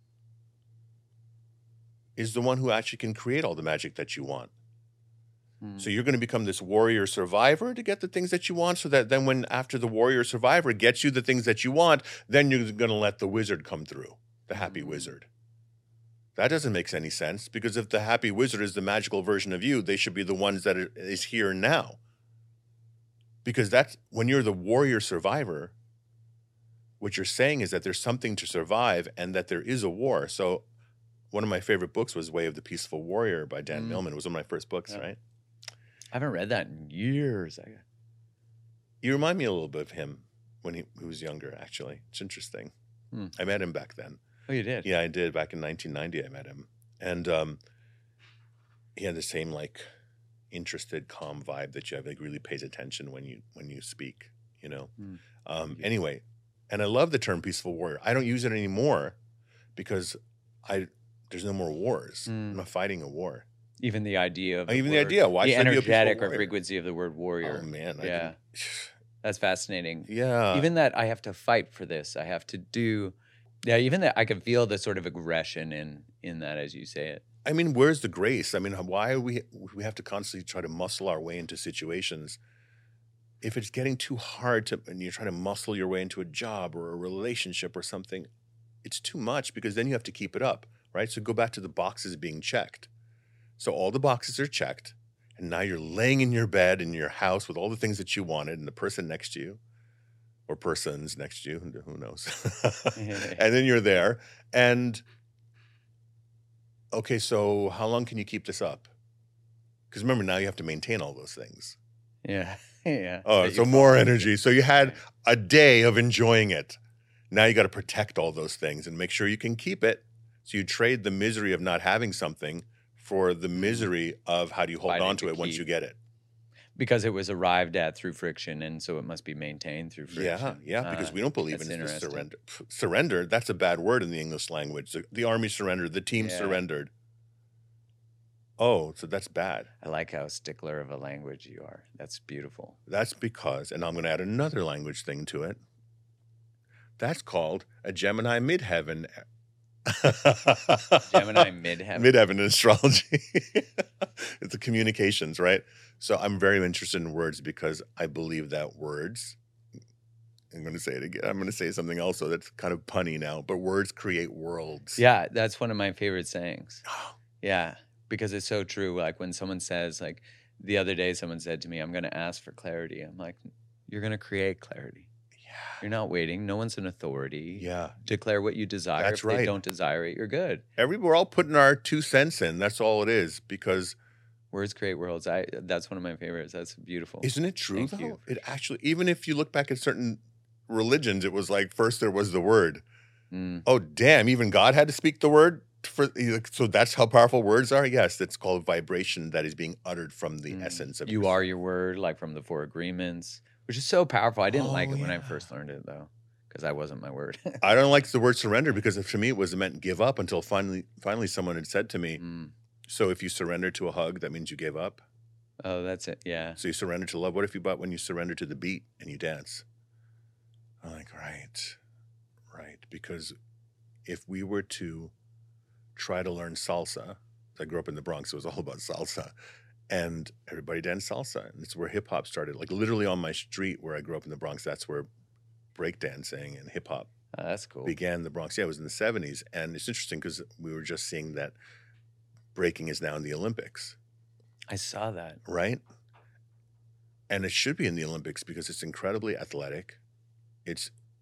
is the one who actually can create all the magic that you want. So you're going to become this warrior survivor to get the things that you want, so that then when after the warrior survivor gets you the things that you want, then you're going to let the wizard come through, the happy wizard. That doesn't make any sense, because if the happy wizard is the magical version of you, they should be the ones that is here now. Because that's when you're the warrior survivor, what you're saying is that there's something to survive and that there is a war. So one of my favorite books was Way of the Peaceful Warrior by Dan Millman. It was one of my first books, right? I haven't read that in years. You remind me a little bit of him when he was younger, actually. It's interesting. I met him back then. Oh, you did? Yeah, I did. Back in 1990, I met him. And he had the same, like, interested, calm vibe that you have. Like, really pays attention when you speak, you know? Anyway, and I love the term peaceful warrior. I don't use it anymore because there's no more wars. I'm not fighting a war. Even the idea of Why should I be a peaceful energetic or warrior? frequency of the word warrior. Oh, man. That's fascinating. Yeah. Even that I have to fight for this. I have to do. Yeah, even that I can feel the sort of aggression in that as you say it. I mean, where's the grace? I mean, why we have to constantly try to muscle our way into situations? If it's getting too hard and you're trying to muscle your way into a job or a relationship or something, it's too much, because then you have to keep it up, right? So go back to the boxes being checked. So all the boxes are checked, and now you're laying in your bed in your house with all the things that you wanted, and the person next to you, or persons next to you, who knows? And then you're there, and okay, so how long can you keep this up? Because remember, now you have to maintain all those things. Yeah. Oh, so more energy. So you had a day of enjoying it. Now you got to protect all those things and make sure you can keep it. So you trade the misery of not having something for the misery of how do you hold on to it once you get it. Because it was arrived at through friction, and so it must be maintained through friction. Yeah, because we don't believe in the interesting. surrender. Surrender, that's a bad word in the English language. The army surrendered, the team surrendered. Oh, so that's bad. I like how stickler of a language you are. That's beautiful. That's because, and I'm going to add another language thing to it, that's called a Gemini midheaven. Gemini midheaven. Midheaven in astrology. It's the communications, right? So I'm very interested in words because I believe that words, I'm going to say it again. I'm going to say something else that's kind of punny now, but words create worlds. Yeah, that's one of my favorite sayings. Yeah, because it's so true. Like when someone says, like the other day, someone said to me, I'm going to ask for clarity. I'm like, you're going to create clarity. You're not waiting. No one's an authority. Yeah. Declare what you desire. That's if right. they don't desire it, you're good. We're all putting our 2 cents in. That's all it is, because words create worlds. That's one of my favorites. That's beautiful. Isn't it true, Thank though? you. It actually, even if you look back at certain religions, it was like first there was the word. Oh, damn, even God had to speak the word? So that's how powerful words are? Yes, that's called vibration that is being uttered from the essence of You are your word, like from the Four Agreements, which is so powerful. I didn't like it when I first learned it, though, because I wasn't my word. I don't like the word surrender, because to me it was meant give up, until finally someone had said to me, so if you surrender to a hug, that means you gave up? Oh, that's it, yeah. So you surrender to love. What if when you surrender to the beat and you dance? I'm like, right. Because if we were to try to learn salsa, I grew up in the Bronx, so it was all about salsa, and everybody danced salsa, and it's where hip hop started. Like literally on my street where I grew up in the Bronx, that's where breakdancing and hip hop that's cool. began in the Bronx. Yeah, it was in the 70s, and it's interesting because we were just seeing that breaking is now in the Olympics. I saw that. Right? And it should be in the Olympics because it's incredibly athletic. It's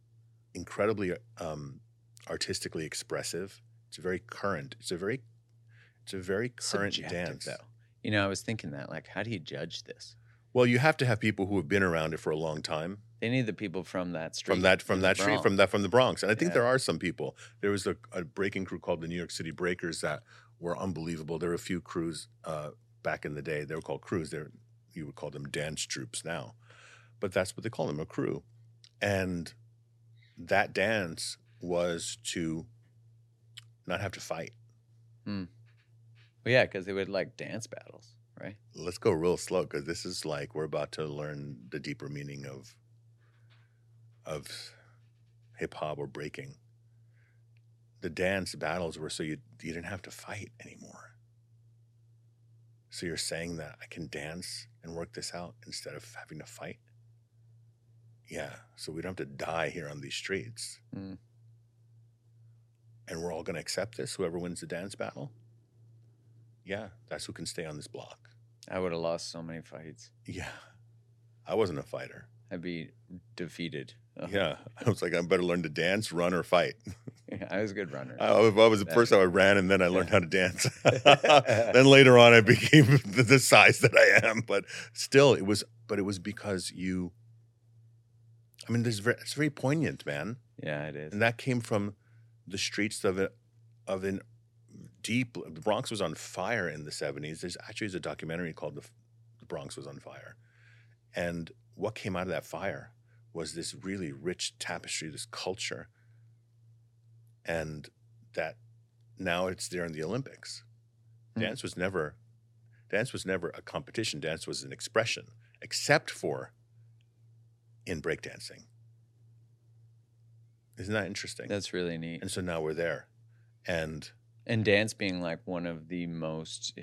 incredibly artistically expressive. It's very current. It's a very current Subjective, dance. though. You know, I was thinking that, like, how do you judge this? Well, you have to have people who have been around it for a long time. They need the people from that street. From that in the street, Bronx. from the Bronx. And I think Yeah. there are some people. There was a breaking crew called the New York City Breakers that were unbelievable. There were a few crews back in the day. They were called crews. You would call them dance troops now. But that's what they call them, a crew. And that dance was to not have to fight. Well, yeah, because they would like dance battles, right? Let's go real slow because this is like we're about to learn the deeper meaning of hip hop or breaking. The dance battles were so you didn't have to fight anymore. So you're saying that I can dance and work this out instead of having to fight? Yeah, so we don't have to die here on these streets. Mm. And we're all going to accept this, whoever wins the dance battle? Yeah, that's who can stay on this block. I would have lost so many fights. Yeah, I wasn't a fighter. I'd be defeated. Yeah, I was like, I better learn to dance, run, or fight. I was a good runner. I was the first I ran, and then I learned how to dance. Then later on, I became the size that I am. But still, it was because you. I mean, it's very poignant, man. Yeah, it is. And that came from the streets of an deep. The Bronx was on fire in the 70s. There's a documentary called "The Bronx Was on Fire," and what came out of that fire was this really rich tapestry, this culture, and that now it's there in the Olympics. Dance was never a competition. Dance was an expression, except for in breakdancing. Isn't that interesting? That's really neat. And so now we're there. And dance being like one of the most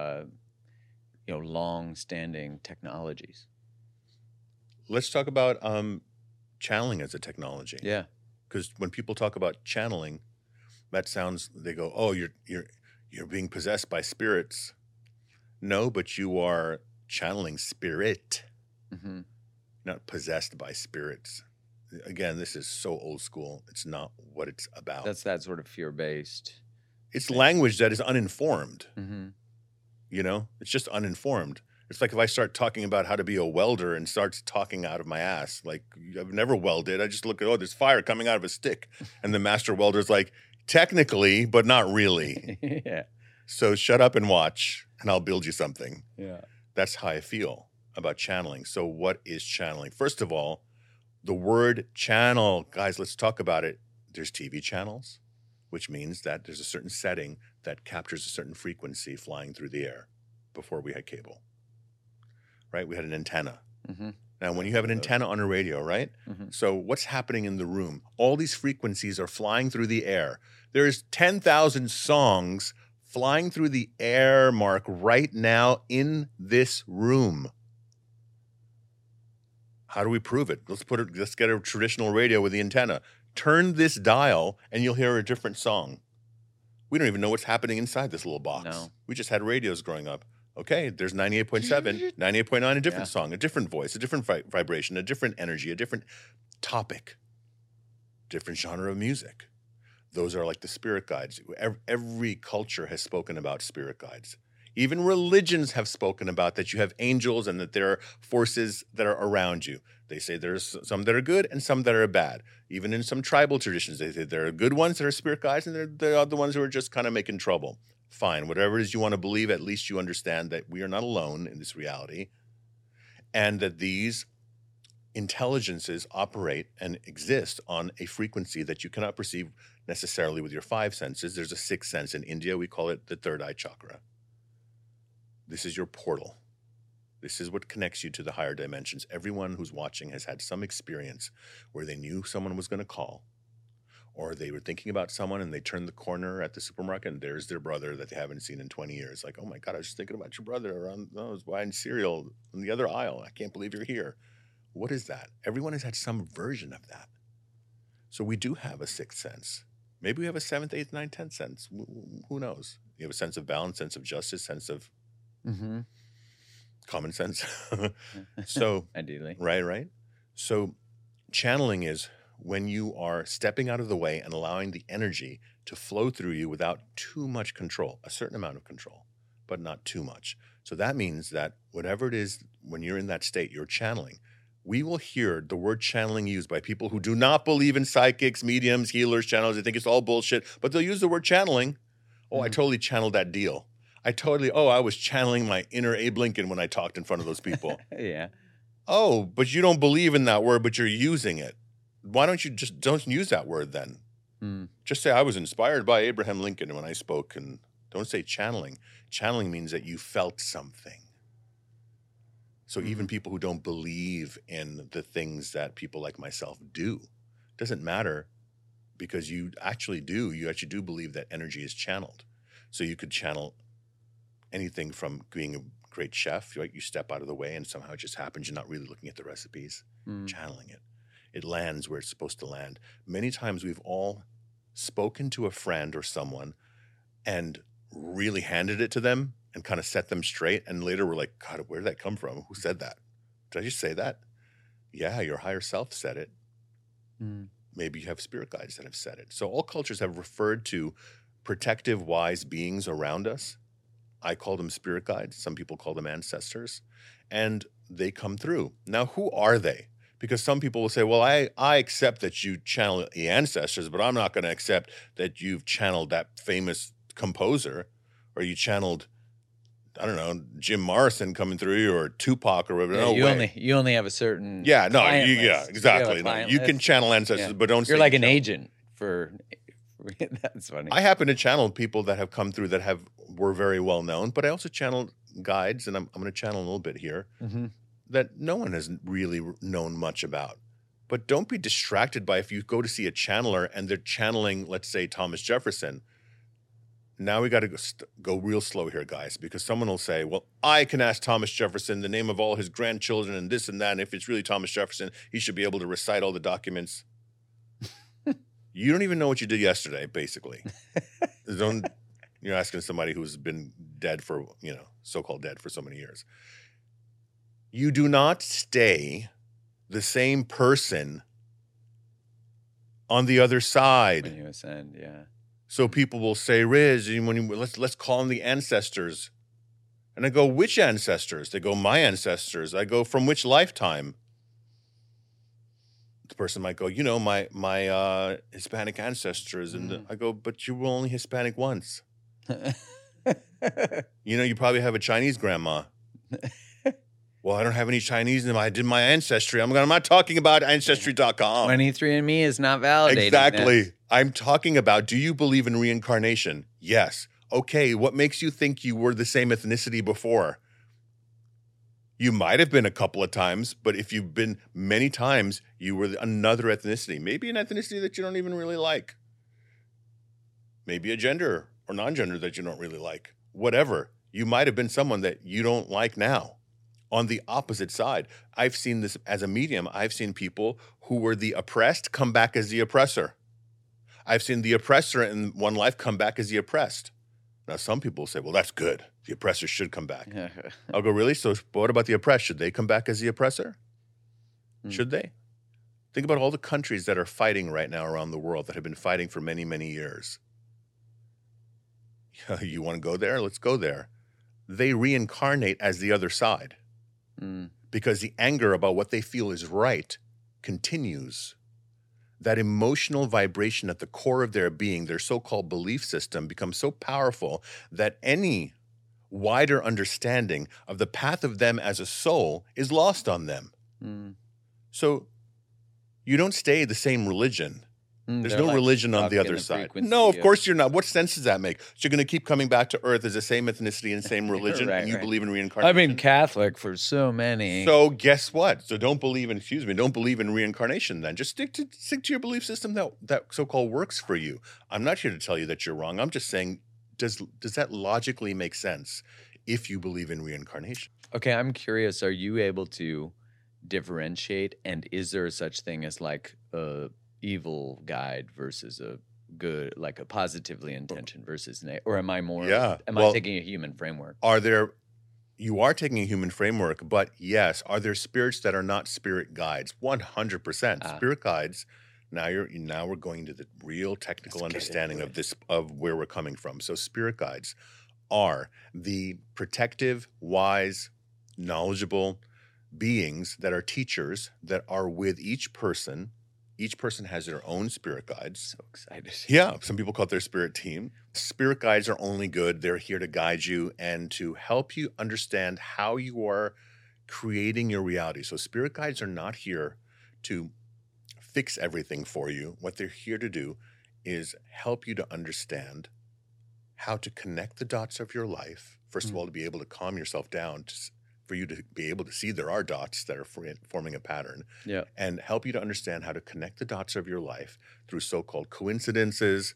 long-standing technologies. Let's talk about channeling as a technology. Yeah. Because when people talk about channeling, that sounds, they go, oh, you're being possessed by spirits. No, but you are channeling spirit, not possessed by spirits. Again, this is so old school. It's not what it's about. That's that sort of fear-based. It's language that is uninformed. Mm-hmm. It's just uninformed. It's like if I start talking about how to be a welder and starts talking out of my ass, like I've never welded. I just look at, there's fire coming out of a stick. And the master welder's like, technically, but not really. Yeah. So shut up and watch and I'll build you something. Yeah. That's how I feel about channeling. So what is channeling? First of all, the word channel, guys, let's talk about it. There's TV channels, which means that there's a certain setting that captures a certain frequency flying through the air before we had cable. Right? We had an antenna. Mm-hmm. Now, when you have an antenna on a radio, right? Mm-hmm. So what's happening in the room? All these frequencies are flying through the air. There's 10,000 songs flying through the air, Mark, right now in this room. How do we prove it? Let's get a traditional radio with the antenna. Turn this dial and you'll hear a different song. We don't even know what's happening inside this little box. No. We just had radios growing up. Okay, there's 98.7, 98.9, a different song, a different voice, a different vibration, a different energy, a different topic, different genre of music. Those are like the spirit guides. Every culture has spoken about spirit guides. Even religions have spoken about that you have angels and that there are forces that are around you. They say there's some that are good and some that are bad. Even in some tribal traditions, they say there are good ones that are spirit guides and there are the ones who are just kind of making trouble. Fine, whatever it is you want to believe, at least you understand that we are not alone in this reality and that these intelligences operate and exist on a frequency that you cannot perceive necessarily with your five senses. There's a sixth sense. In India, we call it the third eye chakra. This is your portal. This is what connects you to the higher dimensions. Everyone who's watching has had some experience where they knew someone was going to call, or they were thinking about someone and they turned the corner at the supermarket and there's their brother that they haven't seen in 20 years. Like, oh my God, I was just thinking about your brother around, I was buying cereal in the other aisle. I can't believe you're here. What is that? Everyone has had some version of that. So we do have a sixth sense. Maybe we have a seventh, eighth, ninth, 10th sense. Who knows? You have a sense of balance, sense of justice, sense of common sense. So ideally. Right. So channeling is when you are stepping out of the way and allowing the energy to flow through you without too much control, a certain amount of control, but not too much. So that means that whatever it is, when you're in that state, you're channeling. We will hear the word channeling used by people who do not believe in psychics, mediums, healers, channels. They think it's all bullshit, but they'll use the word channeling. Oh, I totally channeled that deal. I was channeling my inner Abe Lincoln when I talked in front of those people. Yeah. Oh, but you don't believe in that word, but you're using it. Why don't you don't use that word then? Just say, I was inspired by Abraham Lincoln when I spoke, and don't say channeling. Channeling means that you felt something. So even people who don't believe in the things that people like myself do, doesn't matter, because you actually do believe that energy is channeled. So you could channel anything from being a great chef, right? You step out of the way and somehow it just happens. You're not really looking at the recipes, channeling it. It lands where it's supposed to land. Many times we've all spoken to a friend or someone and really handed it to them and kind of set them straight. And later we're like, God, where did that come from? Who said that? Did I just say that? Yeah, your higher self said it. Maybe you have spirit guides that have said it. So all cultures have referred to protective, wise beings around us. I call them spirit guides. Some people call them ancestors. And they come through. Now, who are they? Because some people will say, well, I accept that you channel the ancestors, but I'm not going to accept that you've channeled that famous composer, or you channeled, I don't know, Jim Morrison coming through you, or Tupac or whatever. Yeah, you only have a certain exactly. No, you can channel ancestors, but don't. You're like an agent for. That's funny. I happen to channel people that have come through that were very well known, but I also channeled guides, and I'm going to channel a little bit here that no one has really known much about. But don't be distracted by if you go to see a channeler and they're channeling, let's say, Thomas Jefferson. Now we got to go real slow here, guys, because someone will say, well, I can ask Thomas Jefferson the name of all his grandchildren and this and that, and if it's really Thomas Jefferson, he should be able to recite all the documents. You don't even know what you did yesterday, basically. You're asking somebody who's been dead for, so-called dead for so many years. You do not stay the same person on the other side. When you ascend, yeah. So people will say, Riz, let's call them the ancestors. And I go, which ancestors? They go, my ancestors. I go, from which lifetime? The person might go, my Hispanic ancestors. And I go, but you were only Hispanic once. You probably have a Chinese grandma. Well, I don't have any Chinese in them. I did my ancestry. I'm not talking about Ancestry.com. 23andMe is not validating. Exactly. This. I'm talking about, do you believe in reincarnation? Yes. Okay, what makes you think you were the same ethnicity before? You might have been a couple of times, but if you've been many times, you were another ethnicity. Maybe an ethnicity that you don't even really like. Maybe a gender or non-gender that you don't really like. Whatever. You might have been someone that you don't like now. On the opposite side, I've seen this as a medium. I've seen people who were the oppressed come back as the oppressor. I've seen the oppressor in one life come back as the oppressed. Now, some people say, well, that's good. The oppressor should come back. I'll go, really? So what about the oppressed? Should they come back as the oppressor? Should they? Think about all the countries that are fighting right now around the world that have been fighting for many, many years. You want to go there? Let's go there. They reincarnate as the other side. Because the anger about what they feel is right continues. That emotional vibration at the core of their being, their so-called belief system, becomes so powerful that any wider understanding of the path of them as a soul is lost on them. So you don't stay the same religion. There's no religion on the other side. No, of course you're not. What sense does that make? So you're going to keep coming back to Earth as the same ethnicity and same religion, and you believe in reincarnation? I've been Catholic for so many. So guess what? So don't believe in reincarnation then. Just stick to your belief system that so-called works for you. I'm not here to tell you that you're wrong. I'm just saying, does that logically make sense if you believe in reincarnation? Okay, I'm curious. Are you able to differentiate, and is there such thing as like a evil guide versus a good, like a positively intentioned versus or am I more? I taking a human framework? You are taking a human framework, but yes, are there spirits that are not spirit guides? 100%. Spirit guides Now we're going to the real technical Let's get understanding into of this, of where we're coming from. So spirit guides are the protective, wise, knowledgeable beings that are teachers that are with each person. Each person has their own spirit guides. So excited. Yeah, some people call it their spirit team. Spirit guides are only good. They're here to guide you and to help you understand how you are creating your reality. So spirit guides are not here to fix everything for you. What they're here to do is help you to understand how to connect the dots of your life. First of all, to be able to calm yourself down, for you to be able to see there are dots that are forming a pattern, Yeah. and help you to understand how to connect the dots of your life through so-called coincidences,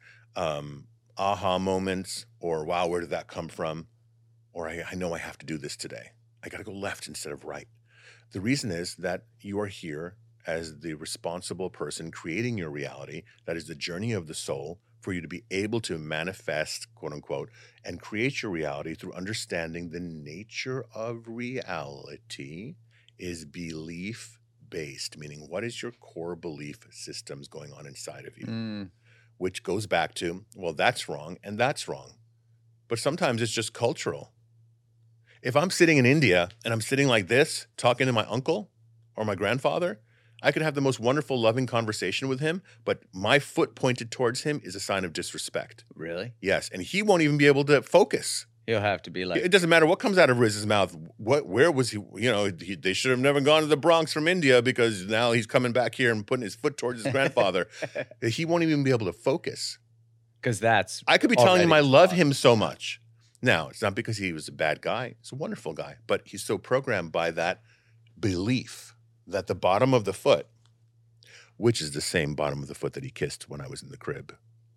aha moments, or wow, where did that come from? Or I know I have to do this today. I got to go left instead of right. The reason is that you are here as the responsible person creating your reality. That is the journey of the soul, for you to be able to manifest, quote unquote, and create your reality through understanding the nature of reality is belief based, meaning what is your core belief systems going on inside of you, which goes back to, well, that's wrong and that's wrong. But sometimes it's just cultural. If I'm sitting in India and I'm sitting like this, talking to my uncle or my grandfather, I could have the most wonderful, loving conversation with him, but my foot pointed towards him is a sign of disrespect. Really? Yes, and he won't even be able to focus. He'll have to be like, It doesn't matter what comes out of Riz's mouth. Where was he? They should have never gone to the Bronx from India because now he's coming back here and putting his foot towards his grandfather. He won't even be able to focus. because that's I could be telling him I already love flawed. him so much. Now, it's not because he was a bad guy. He's a wonderful guy, but he's so programmed by that belief that the bottom of the foot, which is the same bottom of the foot that he kissed when I was in the crib.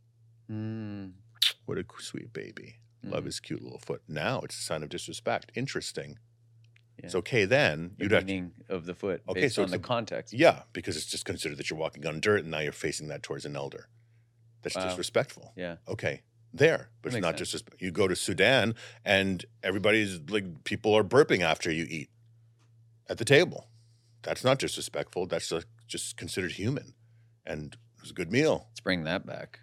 What a sweet baby. Love his cute little foot. Now it's a sign of disrespect. Interesting. Yeah. It's okay then. The You'd have to, meaning of the foot Okay, based so on it's the a- context. yeah, because it's just considered that you're walking on dirt and now you're facing that towards an elder. That's Wow. disrespectful. Yeah. Okay, there. But That it's makes not sense. disrespect. You go to Sudan and everybody's like, people are burping after you eat at the table. That's not disrespectful. That's just considered human. And it was a good meal. Let's bring that back.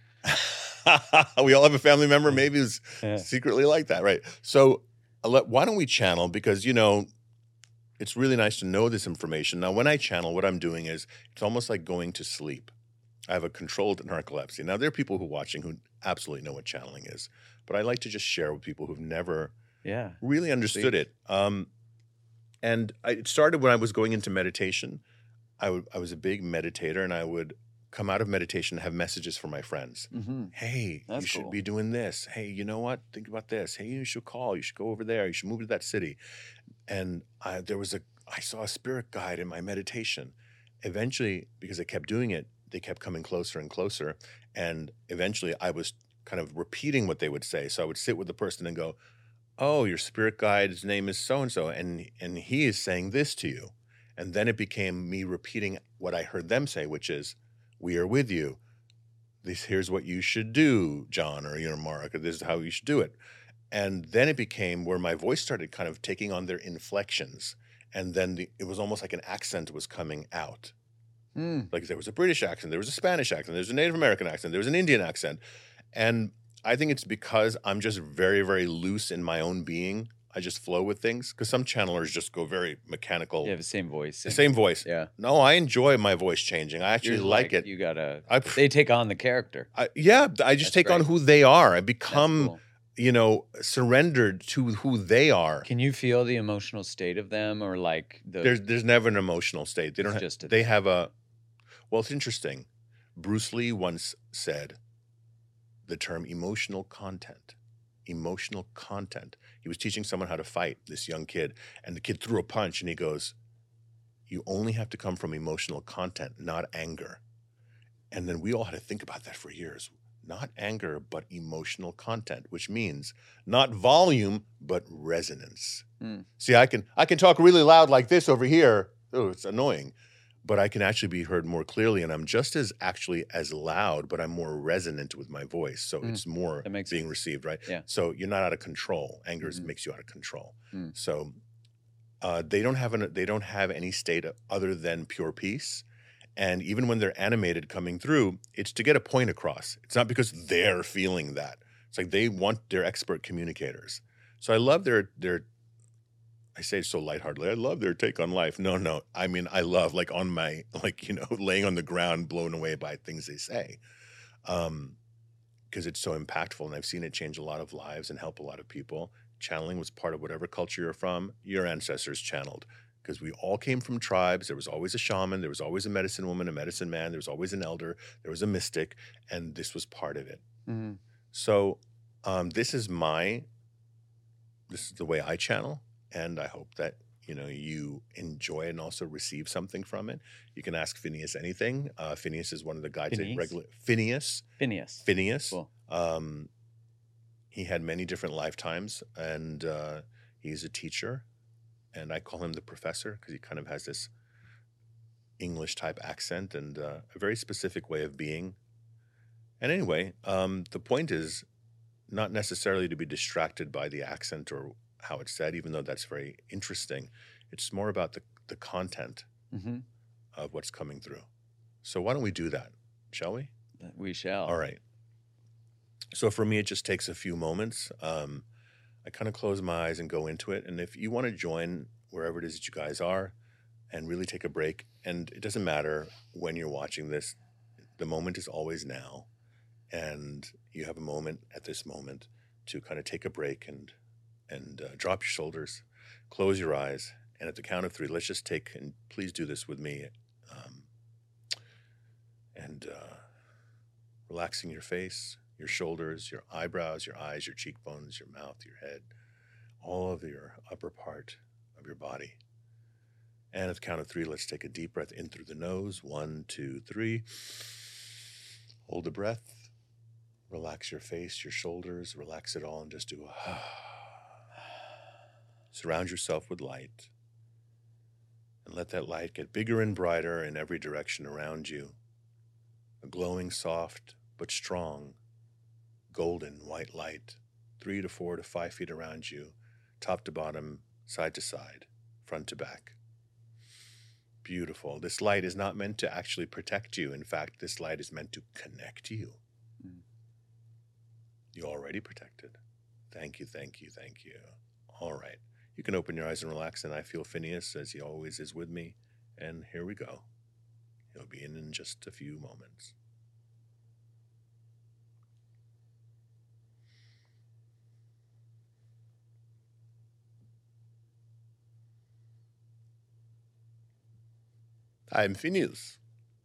We all have a family member maybe who's secretly like that, right? So why don't we channel? Because, it's really nice to know this information. Now, when I channel, what I'm doing is it's almost like going to sleep. I have a controlled narcolepsy. Now, there are people who are watching who absolutely know what channeling is, but I like to just share with people who've never Yeah. really understood it. And it started when I was going into meditation. I was a big meditator, and I would come out of meditation and have messages for my friends. Mm-hmm. Hey, That's you should cool. be doing this. Hey, you know what? Think about this. Hey, you should call. You should go over there. You should move to that city. And I saw a spirit guide in my meditation. Eventually, because I kept doing it, they kept coming closer and closer. And eventually I was kind of repeating what they would say. So I would sit with the person and go, oh, your spirit guide's name is so-and-so. And he is saying this to you. And then it became me repeating what I heard them say, which is, we are with you. Here's what you should do, John, or Mark, or this is how you should do it. And then it became where my voice started kind of taking on their inflections. And then it was almost like an accent was coming out. Like there was a British accent, there was a Spanish accent, there's a Native American accent, there was an Indian accent. And I think it's because I'm just very, very loose in my own being. I just flow with things. Because some channelers just go very mechanical. You have the same voice. The same voice. Yeah. No, I enjoy my voice changing. I actually You're like it. You gotta. I- They take on the character. I That's just take on great. who they are. I That's become, cool. surrendered to who they are. Can you feel the emotional state of them, or like the? There's never an emotional state. They don't. It's just a They thing. have a. Well, it's interesting. Bruce Lee once said the term emotional content. Emotional content. He was teaching someone how to fight, this young kid, and the kid threw a punch, and he goes, "You only have to come from emotional content, not anger." And then we all had to think about that for years. Not anger, but emotional content, which means not volume, but resonance. See, I can talk really loud like this over here. Oh, it's annoying. But I can actually be heard more clearly, and I'm just as loud, but I'm more resonant with my voice. So it's more That makes being sense. received, right? Yeah. So you're not out of control. Anger makes you out of control. Mm. So they don't have any state other than pure peace. And even when they're animated coming through, it's to get a point across. It's not because they're feeling that. It's like they want their expert communicators. So I love their I say it so lightheartedly, I love their take on life. No. I mean, I love like on my, like, laying on the ground, blown away by things they say. Because it's so impactful, and I've seen it change a lot of lives and help a lot of people. Channeling was part of whatever culture you're from, your ancestors channeled. Because we all came from tribes. There was always a shaman. There was always a medicine woman, a medicine man. There was always an elder. There was a mystic. And this was part of it. Mm-hmm. So this is the way I channel. And I hope that, you enjoy and also receive something from it. You can ask Phineas anything. Phineas is one of the guides that regularly... Phineas. Cool. He had many different lifetimes, and he's a teacher. And I call him the professor because he kind of has this English-type accent and a very specific way of being. And anyway, the point is not necessarily to be distracted by the accent or how it's said, even though that's very interesting. It's more about the content of what's coming through. So why don't we do that? Shall we? We shall. All right. So for me, it just takes a few moments. I kind of close my eyes and go into it. And if you want to join wherever it is that you guys are and really take a break, and it doesn't matter when you're watching this, the moment is always now. And you have a moment at this moment to kind of take a break and drop your shoulders, close your eyes, and at the count of 3, let's just take, and please do this with me, relaxing your face, your shoulders, your eyebrows, your eyes, your cheekbones, your mouth, your head, all of your upper part of your body. And at the count of 3, let's take a deep breath in through the nose. 1, 2, 3. Hold the breath. Relax your face, your shoulders, relax it all, and just do a surround yourself with light. And let that light get bigger and brighter in every direction around you. A glowing, soft, but strong, golden white light, 3 to 4 to 5 feet around you, top to bottom, side to side, front to back. Beautiful. This light is not meant to actually protect you. In fact, this light is meant to connect you. You're already protected. Thank you, thank you, thank you. All right. You can open your eyes and relax, and I feel Phineas, as he always is with me. And here we go. He'll be in just a few moments. I'm Phineas.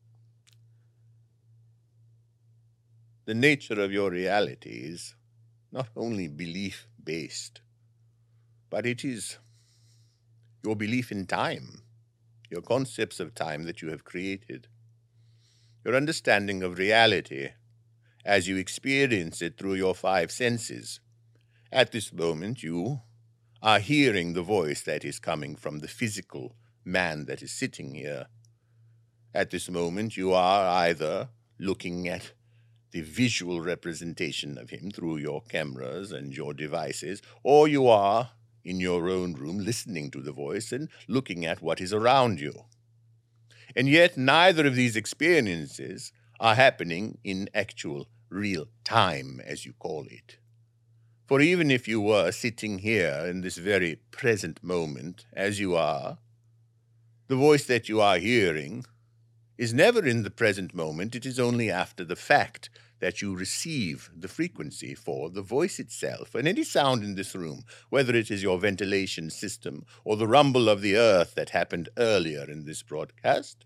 The nature of your reality is not only belief-based, but it is your belief in time, your concepts of time that you have created, your understanding of reality as you experience it through your 5 senses. At this moment, you are hearing the voice that is coming from the physical man that is sitting here. At this moment, you are either looking at the visual representation of him through your cameras and your devices, or you are in your own room listening to the voice and looking at what is around you. And yet neither of these experiences are happening in actual real time, as you call it. For even if you were sitting here in this very present moment, as you are, the voice that you are hearing is never in the present moment. It is only after the fact that you receive the frequency for the voice itself. And any sound in this room, whether it is your ventilation system or the rumble of the earth that happened earlier in this broadcast,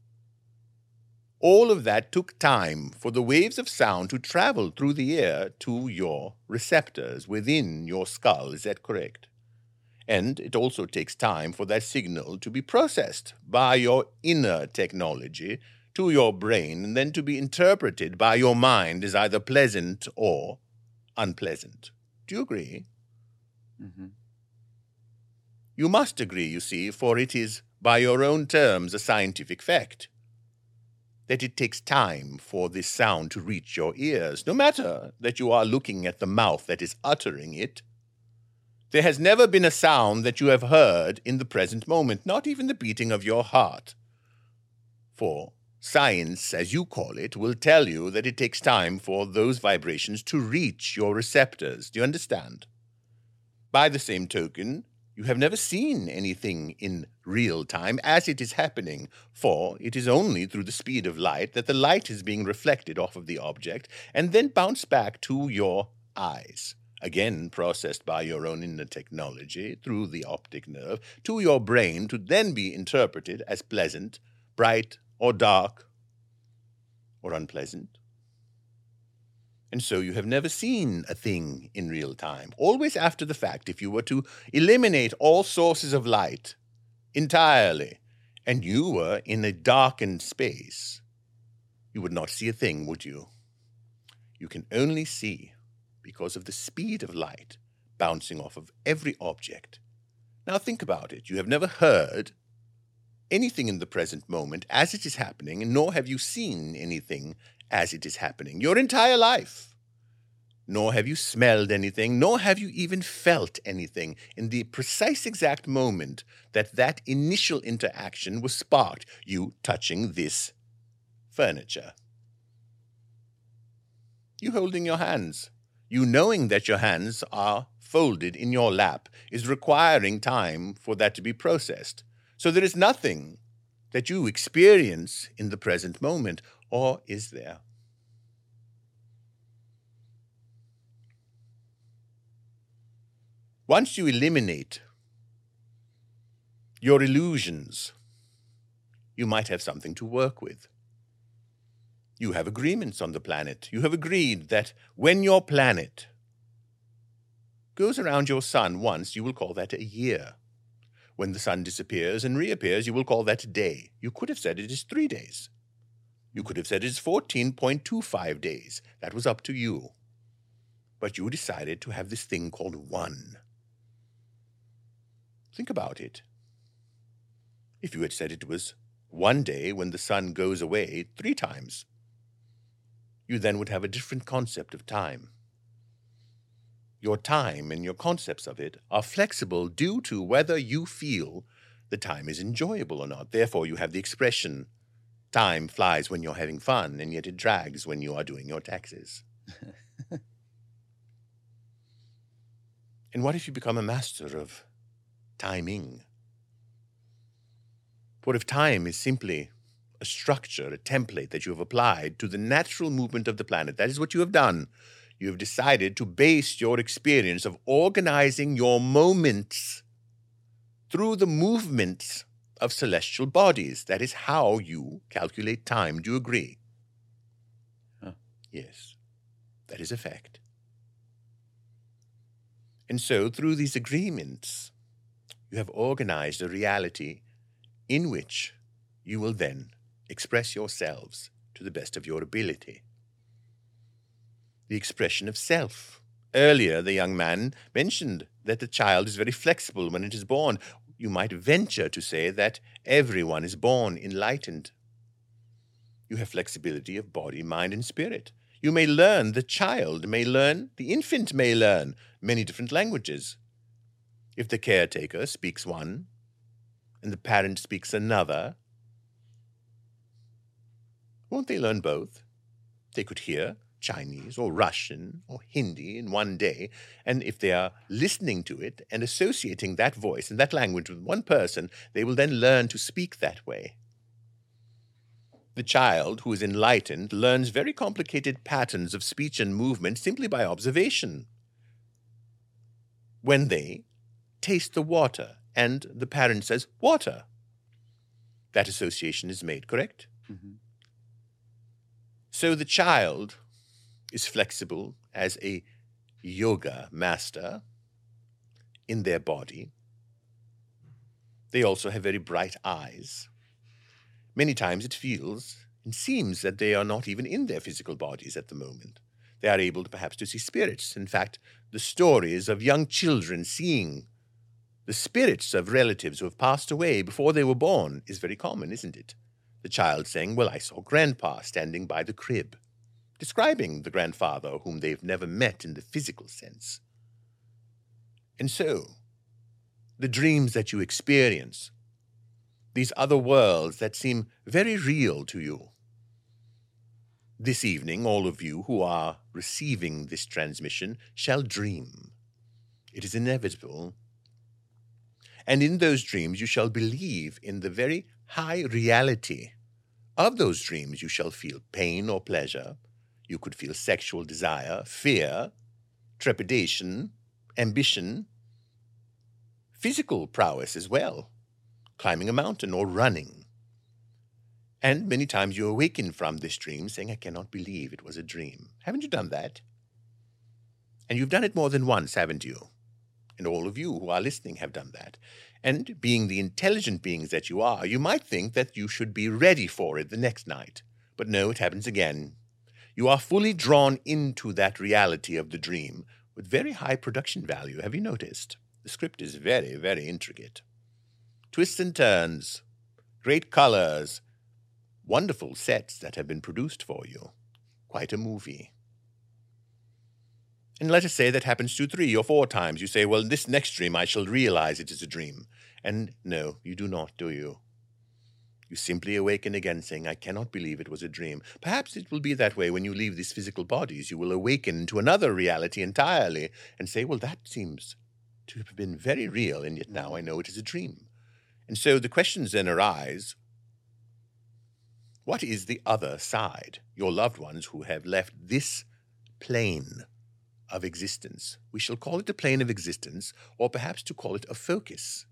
all of that took time for the waves of sound to travel through the air to your receptors within your skull. Is that correct? And it also takes time for that signal to be processed by your inner technology to your brain and then to be interpreted by your mind as either pleasant or unpleasant. Do you agree? Mm-hmm. You must agree, you see, for it is, by your own terms, a scientific fact that it takes time for this sound to reach your ears, no matter that you are looking at the mouth that is uttering it. There has never been a sound that you have heard in the present moment, not even the beating of your heart. For Science, as you call it, will tell you that it takes time for those vibrations to reach your receptors. Do you understand? By the same token, you have never seen anything in real time as it is happening, for it is only through the speed of light that the light is being reflected off of the object and then bounced back to your eyes, again processed by your own inner technology through the optic nerve to your brain to then be interpreted as pleasant, bright, or dark, or unpleasant. And so you have never seen a thing in real time. Always after the fact, if you were to eliminate all sources of light entirely, and you were in a darkened space, you would not see a thing, would you? You can only see because of the speed of light bouncing off of every object. Now think about it. You have never heard anything in the present moment as it is happening, nor have you seen anything as it is happening your entire life. Nor have you smelled anything, nor have you even felt anything in the precise exact moment that that initial interaction was sparked, you touching this furniture. You holding your hands, you knowing that your hands are folded in your lap is requiring time for that to be processed. So there is nothing that you experience in the present moment, or is there? Once you eliminate your illusions, you might have something to work with. You have agreements on the planet. You have agreed that when your planet goes around your sun once, you will call that a year. When the sun disappears and reappears, you will call that a day. You could have said it is 3 days. You could have said it is 14.25 days. That was up to you. But you decided to have this thing called one. Think about it. If you had said it was 1 day when the sun goes away 3 times, you then would have a different concept of time. Your time and your concepts of it are flexible due to whether you feel the time is enjoyable or not. Therefore, you have the expression, time flies when you're having fun, and yet it drags when you are doing your taxes. And what if you become a master of timing? For if time is simply a structure, a template that you have applied to the natural movement of the planet, that is what you have done. You have decided to base your experience of organizing your moments through the movements of celestial bodies. That is how you calculate time. Do you agree? Huh. Yes, that is a fact. And so, through these agreements, you have organized a reality in which you will then express yourselves to the best of your ability. The expression of self. Earlier, the young man mentioned that the child is very flexible when it is born. You might venture to say that everyone is born enlightened. You have flexibility of body, mind, and spirit. You may learn, the child may learn, the infant may learn many different languages. If the caretaker speaks one and the parent speaks another, won't they learn both? They could hear Chinese or Russian or Hindi in one day, and if they are listening to it and associating that voice and that language with one person, they will then learn to speak that way. The child who is enlightened learns very complicated patterns of speech and movement simply by observation. When they taste the water and the parent says, water, that association is made, correct? Mm-hmm. So the child is flexible as a yoga master in their body. They also have very bright eyes. Many times it feels and seems that they are not even in their physical bodies at the moment. They are able perhaps to see spirits. In fact, the stories of young children seeing the spirits of relatives who have passed away before they were born is very common, isn't it? The child saying, well, I saw Grandpa standing by the crib, describing the grandfather whom they've never met in the physical sense. And so, the dreams that you experience these other worlds that seem very real to you. This evening, all of you who are receiving this transmission shall dream. It is inevitable. And in those dreams you shall believe in the very high reality of those dreams. You shall feel pain or pleasure. You could feel sexual desire, fear, trepidation, ambition, physical prowess as well, climbing a mountain or running. And many times you awaken from this dream saying, I cannot believe it was a dream. Haven't you done that? And you've done it more than once, haven't you? And all of you who are listening have done that. And being the intelligent beings that you are, you might think that you should be ready for it the next night. But no, it happens again. You are fully drawn into that reality of the dream with very high production value. Have you noticed? The script is very, very intricate. Twists and turns, great colors, wonderful sets that have been produced for you. Quite a movie. And let us say that happens 2, 3, or 4 times. You say, well, this next dream I shall realize it is a dream. And no, you do not, do you? You simply awaken again saying, I cannot believe it was a dream. Perhaps it will be that way when you leave these physical bodies. You will awaken to another reality entirely and say, well, that seems to have been very real, and yet now I know it is a dream. And so the questions then arise, what is the other side? Your loved ones who have left this plane of existence. We shall call it a plane of existence, or perhaps to call it a focus.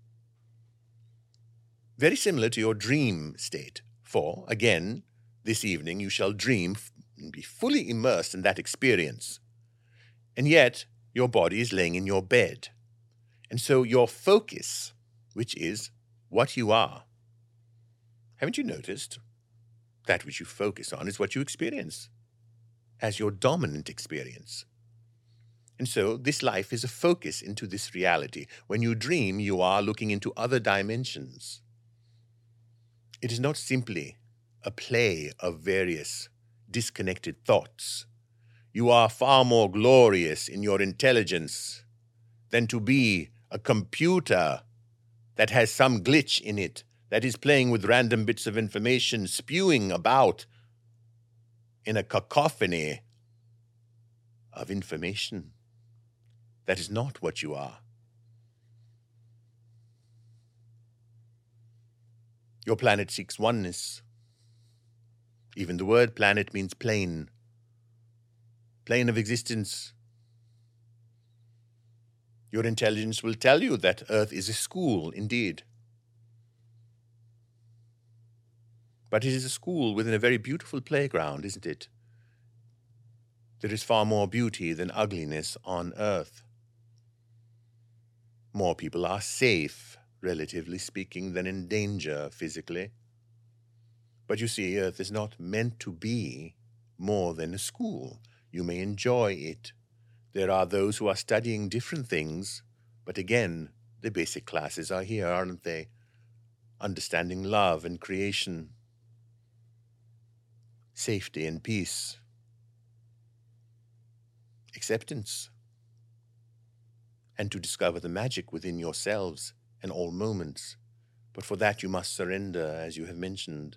Very similar to your dream state. For, again, this evening you shall dream and be fully immersed in that experience. And yet, your body is laying in your bed. And so your focus, which is what you are, haven't you noticed? That which you focus on is what you experience as your dominant experience. And so this life is a focus into this reality. When you dream, you are looking into other dimensions. It is not simply a play of various disconnected thoughts. You are far more glorious in your intelligence than to be a computer that has some glitch in it, that is playing with random bits of information, spewing about in a cacophony of information. That is not what you are. Your planet seeks oneness. Even the word planet means plane. Plane of existence. Your intelligence will tell you that Earth is a school, indeed. But it is a school within a very beautiful playground, isn't it? There is far more beauty than ugliness on Earth. More people are safe, relatively speaking, than in danger physically. But you see, Earth is not meant to be more than a school. You may enjoy it. There are those who are studying different things, but again, the basic classes are here, aren't they? Understanding love and creation, safety and peace, acceptance, and to discover the magic within yourselves in all moments. But for that you must surrender, as you have mentioned.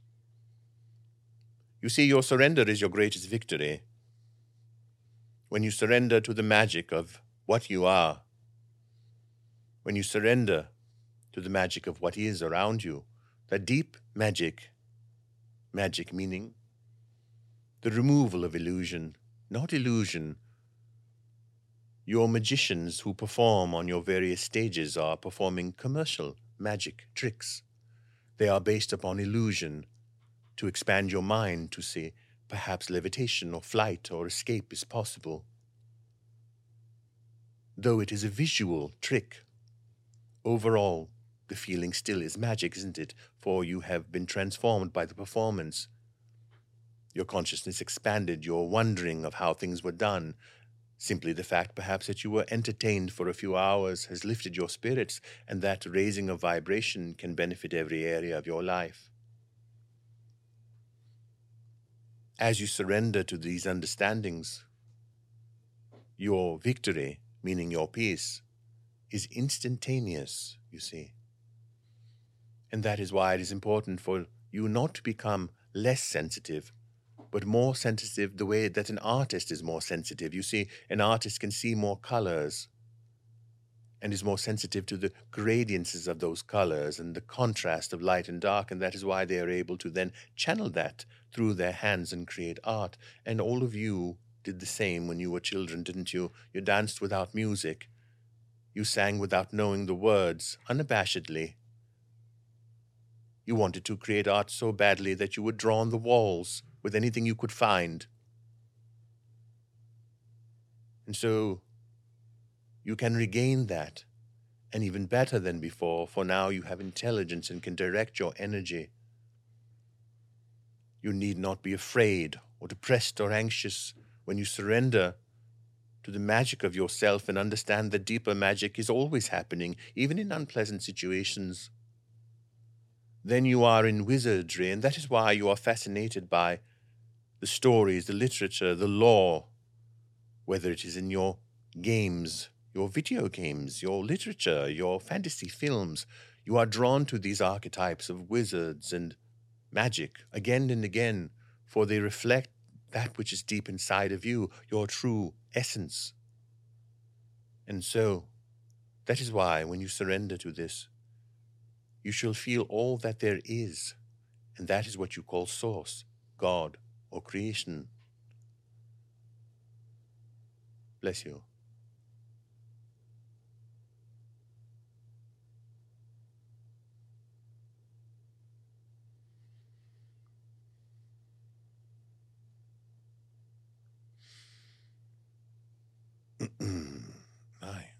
You see, your surrender is your greatest victory. When you surrender to the magic of what you are, when you surrender to the magic of what is around you, that deep magic meaning the removal of illusion, not illusion. Your magicians who perform on your various stages are performing commercial magic tricks. They are based upon illusion to expand your mind to see perhaps levitation or flight or escape is possible. Though it is a visual trick, overall, the feeling still is magic, isn't it? For you have been transformed by the performance. Your consciousness expanded, your wondering of how things were done. Simply the fact, perhaps, that you were entertained for a few hours has lifted your spirits, and that raising of vibration can benefit every area of your life. As you surrender to these understandings, your victory, meaning your peace, is instantaneous, you see. And that is why it is important for you not to become less sensitive, but more sensitive the way that an artist is more sensitive. You see, an artist can see more colors and is more sensitive to the gradiences of those colors and the contrast of light and dark, and that is why they are able to then channel that through their hands and create art. And all of you did the same when you were children, didn't you? You danced without music. You sang without knowing the words, unabashedly. You wanted to create art so badly that you would draw on the walls with anything you could find. And so you can regain that, and even better than before, for now you have intelligence and can direct your energy. You need not be afraid or depressed or anxious when you surrender to the magic of yourself and understand that deeper magic is always happening, even in unpleasant situations. Then you are in wizardry, and that is why you are fascinated by the stories, the literature, the lore, whether it is in your games, your video games, your literature, your fantasy films. You are drawn to these archetypes of wizards and magic again and again, for they reflect that which is deep inside of you, your true essence. And so, that is why when you surrender to this, you shall feel all that there is, and that is what you call Source, God, or creation. Bless you. Aye.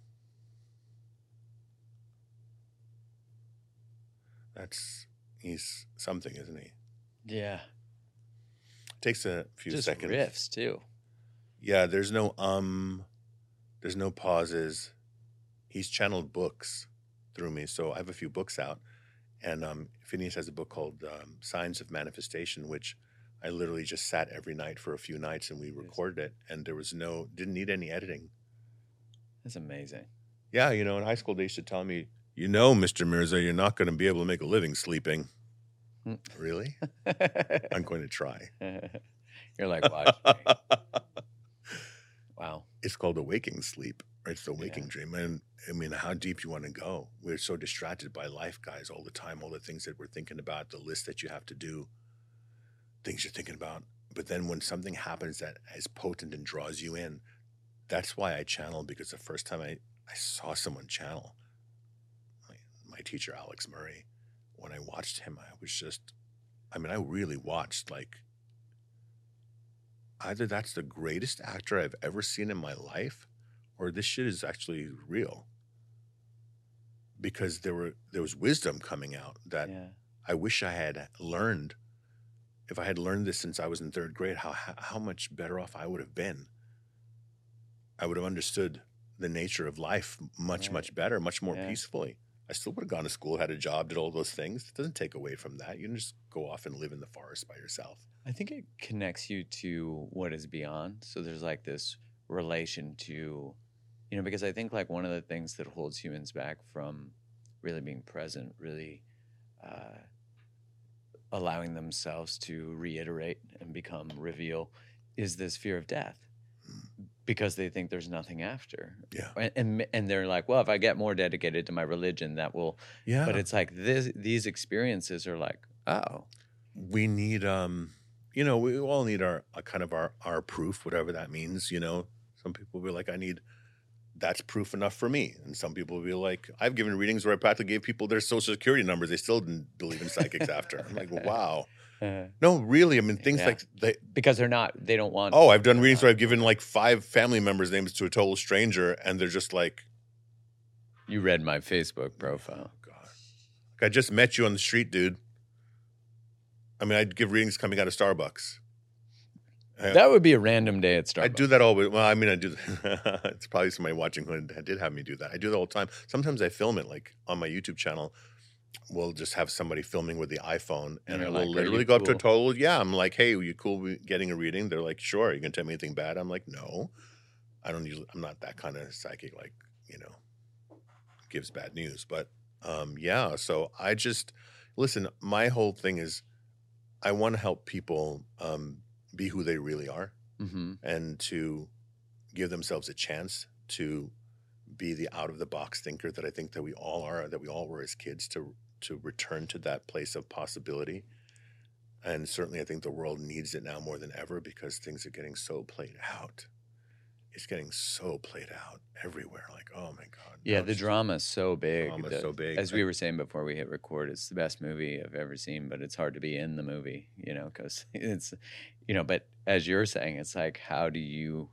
He's something, isn't he? Yeah. Takes a few Just seconds. riffs too. Yeah, there's no there's no pauses. He's channeled books through me, so I have a few books out, and Phineas has a book called Signs of Manifestation, which I literally just sat every night for a few nights and we recorded it, and didn't need any editing. That's amazing. Yeah, in high school they used to tell me, Mr. Mirza, you're not going to be able to make a living sleeping. Really? I'm going to try. You're like, watch me. Wow. It's called a waking sleep. It's the waking dream. And I mean, how deep you want to go? We're so distracted by life, guys, all the time, all the things that we're thinking about, the list that you have to do, things you're thinking about. But then when something happens that is potent and draws you in, that's why I channel, because the first time I saw someone channel, my teacher, Alex Murray, when I watched him, I really watched, like, either that's the greatest actor I've ever seen in my life, or this shit is actually real. Because there was wisdom coming out that I wish I had learned. If I had learned this since I was in third grade, how much better off I would have been. I would have understood the nature of life much, much better, much more peacefully. I still would have gone to school, had a job, did all those things. It doesn't take away from that. You can just go off and live in the forest by yourself. I think it connects you to what is beyond. So there's like this relation to, because I think like one of the things that holds humans back from really being present, really allowing themselves to reiterate and become reveal, is this fear of death. Because they think there's nothing after. Yeah. And they're like, well, if I get more dedicated to my religion, that will. Yeah. But it's like these experiences are like, oh. We need, we all need our kind of our proof, whatever that means, Some people will be like, that's proof enough for me. And some people will be like, I've given readings where I practically gave people their social security numbers. They still didn't believe in psychics after. I'm like, wow. No, really. I mean, things like because they don't want. Oh, I've done readings where I've given like 5 family members' names to a total stranger, and they're just like, you read my Facebook profile. Oh, God. Like, I just met you on the street, dude. I mean, I'd give readings coming out of Starbucks. That would be a random day at Starbucks. I do that all. Well, I mean, I do. It's probably somebody watching who did have me do that. I do that all the time. Sometimes I film it, like on my YouTube channel. We'll just have somebody filming with the iPhone, and I will literally go up to a total. Yeah, I'm like, "Hey, are you cool with getting a reading?" They're like, "Sure." Are you gonna tell me anything bad? I'm like, "No, I'm not that kind of psychic. Like, gives bad news." But Yeah. So I just listen. My whole thing is I want to help people be who they really are, Mm-hmm. and to give themselves a chance to be the out of the box thinker that I think that we all are, that we all were as kids, to return to that place of possibility. And certainly I think the world needs it now more than ever because things are getting so played out. It's getting so played out everywhere. Like, oh my God. Yeah, now the it's drama's so big. drama's so big. As we were saying before we hit record, it's the best movie I've ever seen, but it's hard to be in the movie, because it's, but as you're saying, it's like, how do you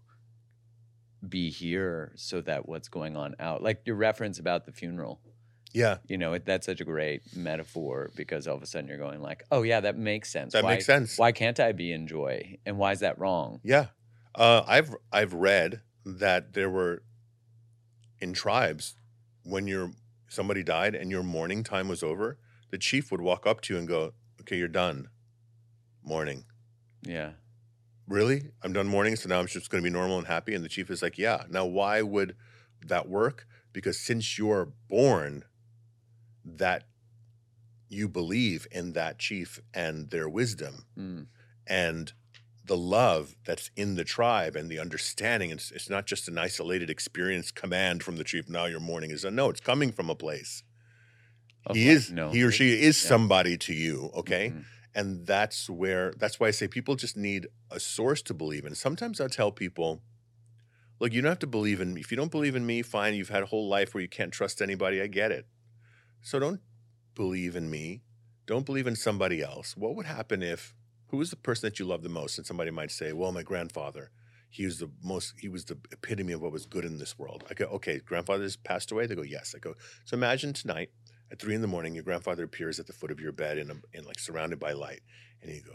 be here so that what's going on out, like your reference about the funeral, Yeah, that's such a great metaphor because all of a sudden you're going like, oh yeah, that makes sense. that makes sense. Why can't I be in joy? And why is that wrong? Yeah. I've read that there were in tribes when somebody died and your mourning time was over, the chief would walk up to you and go, "Okay, you're done mourning." Yeah. Really? I'm done mourning, so now I'm just going to be normal and happy? And the chief is like, yeah. Now, why would that work? Because since you're born, that you believe in that chief and their wisdom and the love that's in the tribe and the understanding. It's not just an isolated experience command from the chief. Now your mourning is no, it's coming from a place. He or she is somebody to you. Okay. Mm-hmm. And that's why I say people just need a source to believe in. Sometimes I tell people, look, you don't have to believe in me. If you don't believe in me, fine. You've had a whole life where you can't trust anybody. I get it. So don't believe in me. Don't believe in somebody else. What would happen who was the person that you love the most? And somebody might say, well, my grandfather. He was the epitome of what was good in this world. I go, okay, grandfather's passed away? They go, yes. I go, so imagine tonight at 3 a.m, your grandfather appears at the foot of your bed in like surrounded by light. And he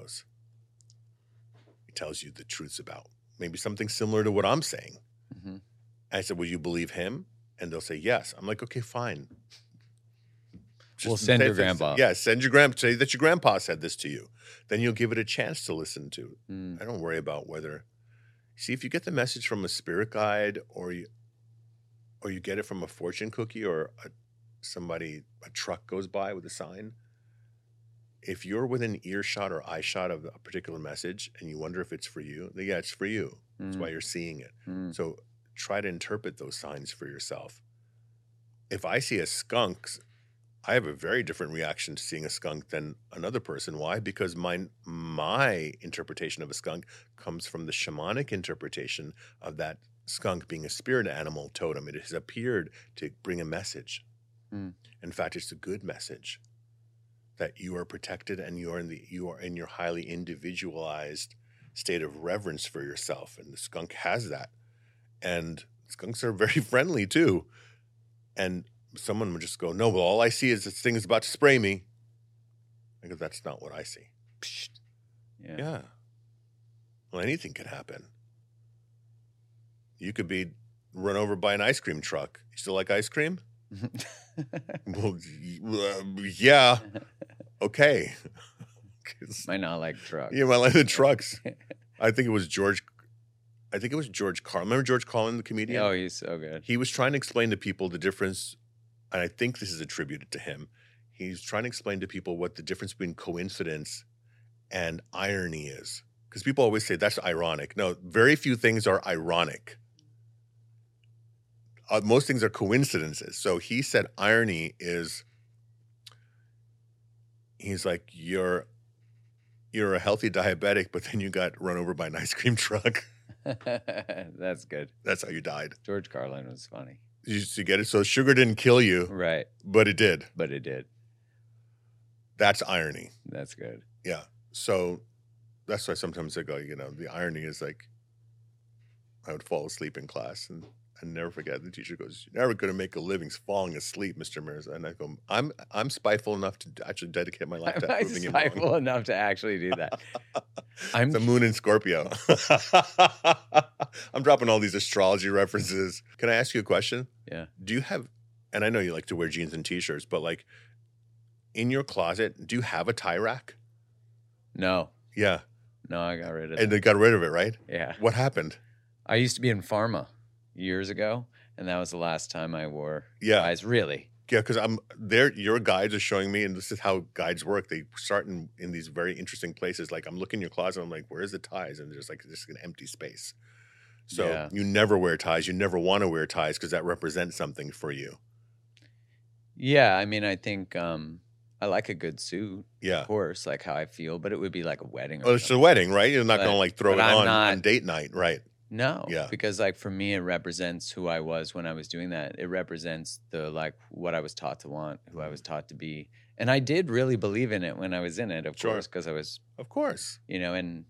tells you the truths about maybe something similar to what I'm saying. Mm-hmm. I said, will you believe him? And they'll say, yes. I'm like, okay, fine. We'll send your grandpa. Yeah, send your grandpa. Say that your grandpa said this to you. Then you'll give it a chance to listen to. I don't worry about whether. See, if you get the message from a spirit guide, or you get it from a fortune cookie, or a truck goes by with a sign. If you're within earshot or eyeshot of a particular message, and you wonder if it's for you, then yeah, it's for you. That's why you're seeing it. So try to interpret those signs for yourself. If I see a skunk, I have a very different reaction to seeing a skunk than another person. Why? Because my interpretation of a skunk comes from the shamanic interpretation of that skunk being a spirit animal totem. It has appeared to bring a message. In fact, it's a good message that you are protected and you are in your highly individualized state of reverence for yourself. And the skunk has that. And skunks are very friendly too. And someone would just go, no, well, all I see is this thing is about to spray me. I go, that's not what I see. Yeah. Well, anything can happen. You could be run over by an ice cream truck. You still like ice cream? Well, yeah. Okay. Might not like trucks. Yeah, might like the trucks. I think it was George Carlin. Remember George Carlin, the comedian? Oh, he's so good. He was trying to explain to people the difference, and I think this is attributed to him. He's trying to explain to people what the difference between coincidence and irony is. Because people always say that's ironic. No, very few things are ironic. Most things are coincidences. So he said irony is, he's like, you're a healthy diabetic, but then you got run over by an ice cream truck. That's good. That's how you died. George Carlin was funny. You get it? So sugar didn't kill you. Right. But it did. That's irony. That's good. Yeah. So that's why sometimes I go, the irony is like, I would fall asleep in class and never forget. The teacher goes, "You're never going to make a living falling asleep, Mr. Mirza." And I go, I'm spiteful enough to actually dedicate my life to proving it wrong. I'm spiteful enough to actually do that. The moon in Scorpio. I'm dropping all these astrology references. Can I ask you a question? Yeah. Do you have, and I know you like to wear jeans and t-shirts, but like in your closet, do you have a tie rack? No. Yeah. No, I got rid of it. And they got rid of it, right? Yeah. What happened? I used to be in pharma years ago, and that was the last time I wore ties, really. Yeah, because I'm there. Your guides are showing me, and this is how guides work. They start in these very interesting places. Like I'm looking in your closet, I'm like, where's the ties? And there's like just an empty space. So Yeah. you never wear ties. You never want to wear ties because that represents something for you. Yeah, I mean, I think I like a good suit, Yeah. of course, like how I feel, but it would be like a wedding or Oh, it's a something. wedding, right? You're not going to But- like throw but it I'm on not- date night, right? No, Yeah. because like for me, it represents who I was when I was doing that. It represents the like what I was taught to want, who I was taught to be, and I did really believe in it when I was in it, of Sure. course, because I was, Of course. you know, and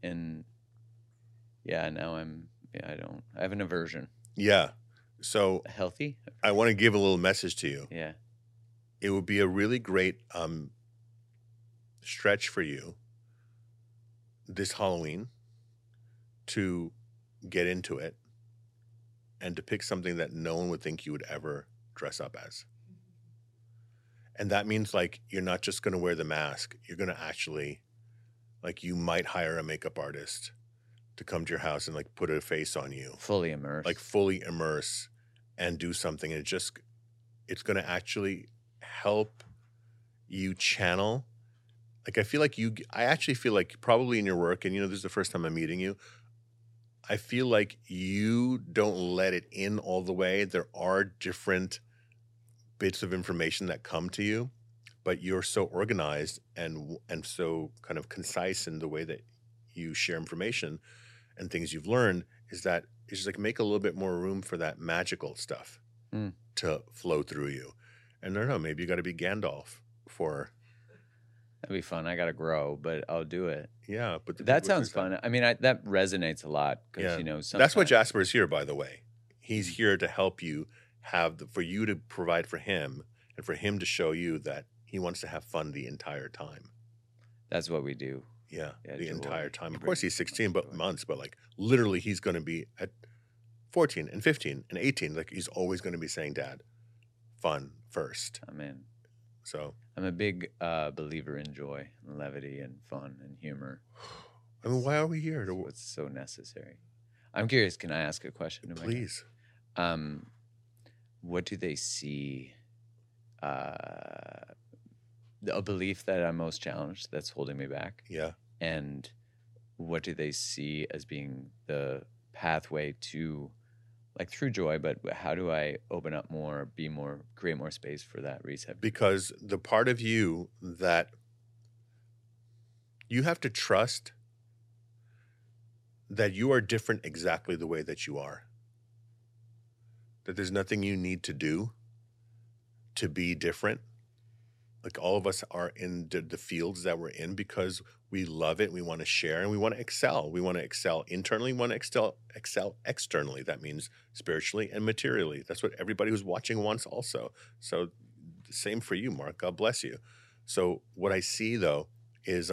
yeah, now I have an aversion. Yeah. So Healthy? I want to give a little message to you. Yeah. It would be a really great stretch for you this Halloween to get into it and to pick something that no one would think you would ever dress up as. And that means like you're not just going to wear the mask. You're going to actually, like, you might hire a makeup artist to come to your house and like put a face on you, Fully immersed. like fully immerse and do something. And it's going to actually help you channel. Like I actually feel like probably in your work, and this is the first time I'm meeting you, I feel like you don't let it in all the way. There are different bits of information that come to you, but you're so organized and so kind of concise in the way that you share information and things you've learned is that it's just like make a little bit more room for that magical stuff to flow through you. And I don't know, maybe you got to be Gandalf for... That'd be fun. I got to grow, but I'll do it. Yeah, but That sounds fun. I mean, that resonates a lot because, that's what Jasper is here, by the way. He's here to help you for you to provide for him and for him to show you that he wants to have fun the entire time. That's what we do. Yeah, the joy. entire time. Of course, he's 16 months, but like literally he's going to be at 14 and 15 and 18. Like he's always going to be saying, Dad, fun first. I'm in. So I'm a big believer in joy and levity and fun and humor. I mean, why are we here? It's so necessary. I'm curious, can I ask a question? Please. What do they see? A belief that I'm most challenged that's holding me back? Yeah. And what do they see as being the pathway to, like through joy, but how do I open up more, create more space for that reset? Because the part of you that you have to trust that you are different exactly the way that you are. That there's nothing you need to do to be different. Like all of us are in the fields that we're in because we love it. We want to share and we want to excel. We want to excel internally. We want to excel externally. That means spiritually and materially. That's what everybody who's watching wants also. So the same for you, Mark. God bless you. So what I see though is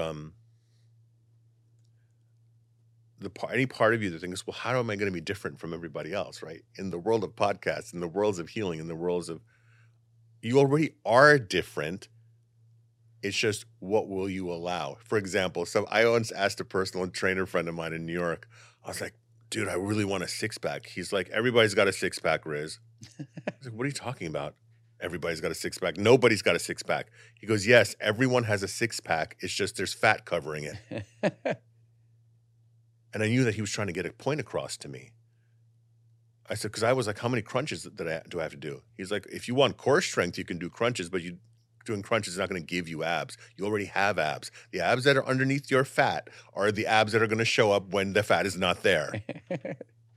any part of you that thinks, well, how am I going to be different from everybody else, right? In the world of podcasts, in the worlds of healing, in the worlds of, you already are different. It's just, what will you allow? For example, I once asked a personal trainer friend of mine in New York, I was like, dude, I really want a six-pack. He's like, everybody's got a six-pack, Riz. I was like, what are you talking about? Everybody's got a six-pack. Nobody's got a six-pack. He goes, yes, everyone has a six-pack. It's just there's fat covering it. And I knew that he was trying to get a point across to me. I said, because I was like, how many crunches do I have to do? He's like, if you want core strength, you can do crunches, but doing crunches is not going to give you abs. You already have abs. The abs that are underneath your fat are the abs that are going to show up when the fat is not there. I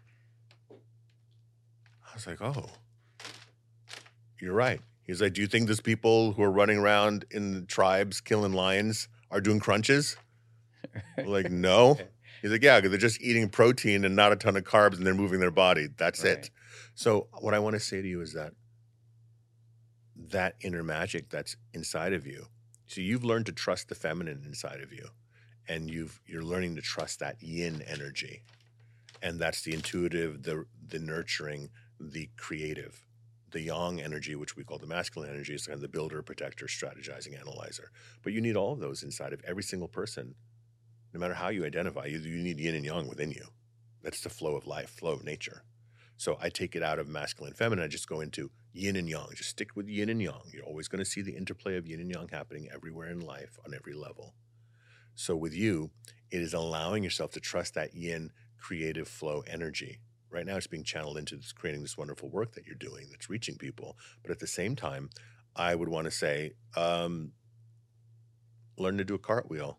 was like, oh, you're right. He's like, do you think those people who are running around in the tribes killing lions are doing crunches? Like, no. He's like, yeah, because they're just eating protein and not a ton of carbs and they're moving their body. That's it. So what I want to say to you is that inner magic that's inside of you. So you've learned to trust the feminine inside of you. And you're learning to trust that yin energy. And that's the intuitive, the nurturing, the creative. The yang energy, which we call the masculine energy, is kind of the builder, protector, strategizing, analyzer. But you need all of those inside of every single person. No matter how you identify, you need yin and yang within you. That's the flow of life, flow of nature. So I take it out of masculine, feminine. I just go into yin and yang. Just stick with yin and yang. You're always going to see the interplay of yin and yang happening everywhere in life on every level. So with you, it is allowing yourself to trust that yin creative flow energy. Right now it's being channeled into creating this wonderful work that you're doing that's reaching people. But at the same time, I would want to say, learn to do a cartwheel.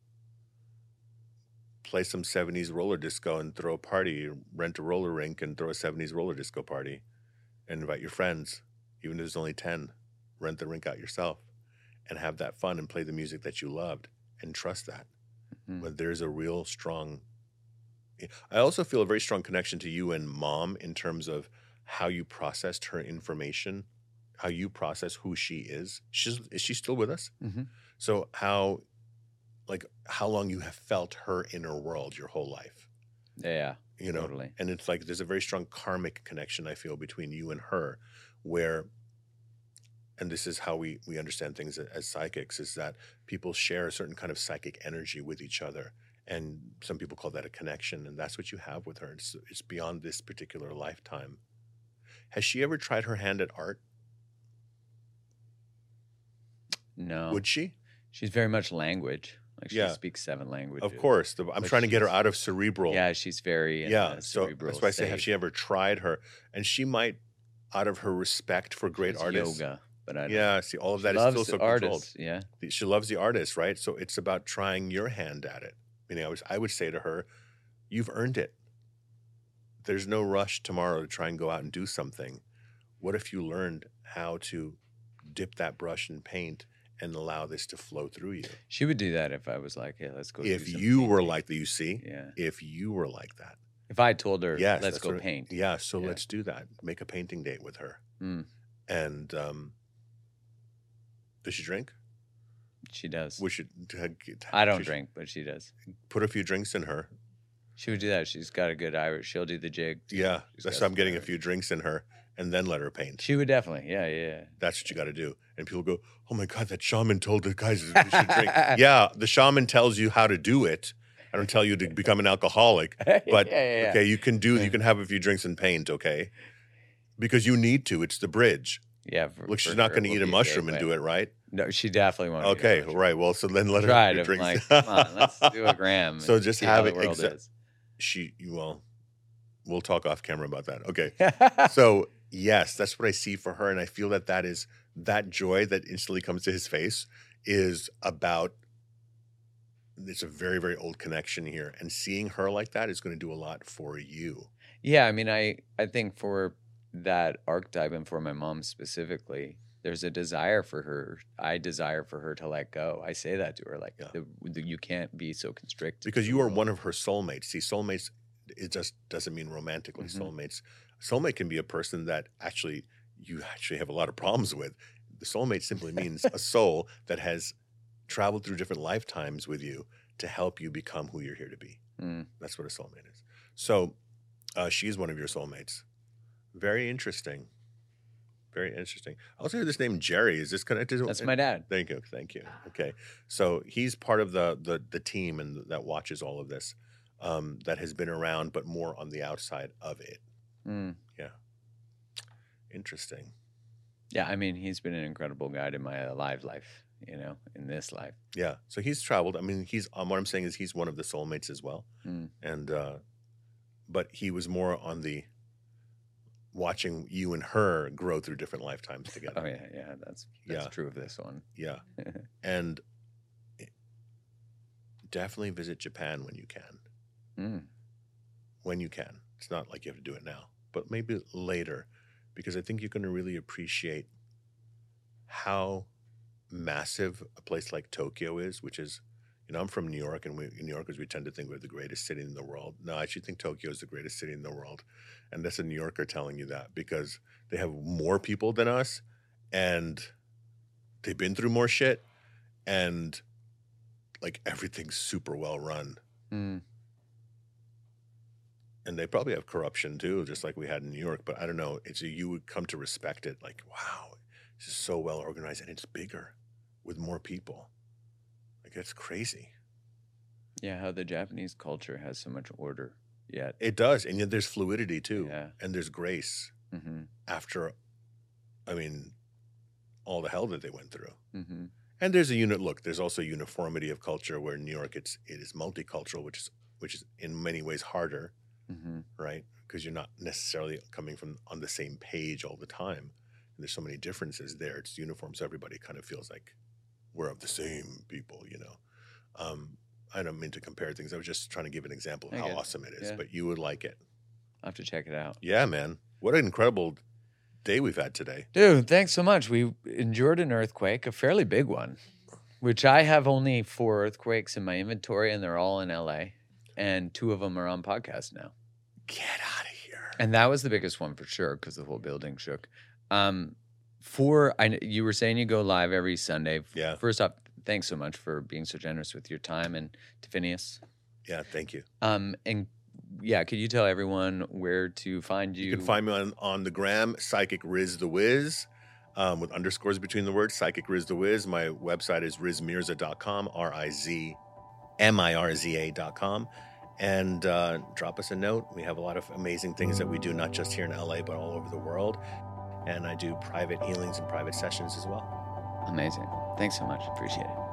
Play some 70s roller disco and throw a party. Rent a roller rink and throw a 70s roller disco party. And invite your friends, even if there's only 10. Rent the rink out yourself and have that fun and play the music that you loved and trust that. Mm-hmm. But there's a real strong... I also feel a very strong connection to you and Mom in terms of how you processed her information, how you process who she is. Is she still with us? Mm-hmm. So how long you have felt her inner world your whole life. Yeah, you know, totally. And it's like there's a very strong karmic connection, I feel, between you and her, where, and this is how we understand things as psychics, is that people share a certain kind of psychic energy with each other. And some people call that a connection, and that's what you have with her. It's beyond this particular lifetime. Has she ever tried her hand at art? No. Would she? She's very much language. Like she Yeah. speaks 7 languages. Of course. I'm But trying to get her she's- out of cerebral. Yeah, she's very So cerebral that's why I say, have state. she ever tried her? And she might, out of her respect for great It's artists. yoga, but I don't. Yeah, see, all of She that is loves still the so controlled. artists. Yeah. She loves the artist, right? So it's about trying your hand at it. Meaning, I would say to her, you've earned it. There's no rush tomorrow to try and go out and do something. What if you learned how to dip that brush in paint and allow this to flow through you? She would do that if I was like, hey, let's go. If do some you were painting. like that, you see? Yeah. If you were like that. If I told her, Yes, let's that's go what- paint. Yeah, so Yeah. let's do that. Make a painting date with her. Mm, And does she drink? she does. We should. I don't drink, but she does. Put a few drinks in her. She would do that. She's got a good Irish. She'll do the jig. Yeah, She's that's got why I'm some getting a Irish. few drinks in her, and then let her paint. She would definitely. Yeah. That's what you got to do. And people go, "Oh my God, that shaman told the guys we should drink." Yeah, the shaman tells you how to do it. I don't tell you to become an alcoholic, but yeah. okay, you can have a few drinks and paint, okay? Because you need to. It's the bridge. Yeah. Look, she's not going to eat a mushroom and do it, right? No, she definitely won't. Okay, right. Well, so then let her Tried. have I'm drinks. like, come on, let's do a gram. So and just see have how it the world is. We'll talk off camera about that. Okay. So yes, that's what I see for her, and I feel that is that joy that instantly comes to his face is about. It's a very, very old connection here, and seeing her like that is going to do a lot for you. Yeah, I mean, I think for that archetype and for my mom specifically, there's a desire for her. I desire for her to let go. I say that to her, like, Yeah. you can't be so constricted. Because to you the are world. one of her soulmates. See, soulmates, it just doesn't mean romantically. Mhm. Soulmates, a soulmate can be a person that you actually have a lot of problems with. The soulmate simply means a soul that has traveled through different lifetimes with you to help you become who you're here to be. Mm. That's what a soulmate is. So she's one of your soulmates. Very interesting. Very interesting. I also hear this name Jerry. Is this connected? That's my dad. Thank you. Okay. So he's part of the team and that watches all of this, that has been around, but more on the outside of it. Mm. Interesting. Yeah, I mean, he's been an incredible guide in my alive life, in this life. Yeah. So he's traveled. I mean, what I'm saying is he's one of the soulmates as well. Mm. And, but he was more on the watching you and her grow through different lifetimes together. Oh, yeah, that's Yeah. true of this one. Yeah. And definitely visit Japan when you can. Mm. When you can. It's not like you have to do it now, but maybe later, because I think you're going to really appreciate how massive a place like Tokyo is, which is, I'm from New York, and New Yorkers, we tend to think we're the greatest city in the world. No, I actually think Tokyo is the greatest city in the world. And that's a New Yorker telling you that, because they have more people than us, and they've been through more shit, and like everything's super well run. Mm. And they probably have corruption too, just like we had in New York. But I don't know. You would come to respect it. Like, wow, this is so well organized, and it's bigger with more people. Like, it's crazy. Yeah, how the Japanese culture has so much order yet. It does, and yet there's fluidity too, Yeah. and there's grace Mm-hmm. after I mean, all the hell that they went through. Mm-hmm. And there's a unit look. There's also uniformity of culture where in New York it is multicultural, which is in many ways harder, Mm-hmm. right? Because you're not necessarily coming from on the same page all the time. And there's so many differences there. It's uniform, so everybody kind of feels like we're of the same people, you know. I don't mean to compare things. I was just trying to give an example of how awesome it is, but you would like it. I'll have to check it out. Yeah, man. What an incredible day we've had today. Dude, thanks so much. We endured an earthquake, a fairly big one, which I have only 4 earthquakes in my inventory, and they're all in LA. And 2 of them are on podcast now. Get out of here. And that was the biggest one for sure because the whole building shook. You were saying you go live every Sunday. Yeah. First off, thanks so much for being so generous with your time, and to Phineas. Yeah, thank you. And yeah, could you tell everyone where to find you? You can find me on the gram, Psychic Riz the Wiz, with underscores between the words, Psychic Riz the Wiz. My website is rizmirza.com, RIZMIRZA.com. And drop us a note. We have a lot of amazing things that we do, not just here in LA, but all over the world. And I do private healings and private sessions as well. Amazing. Thanks so much. Appreciate it.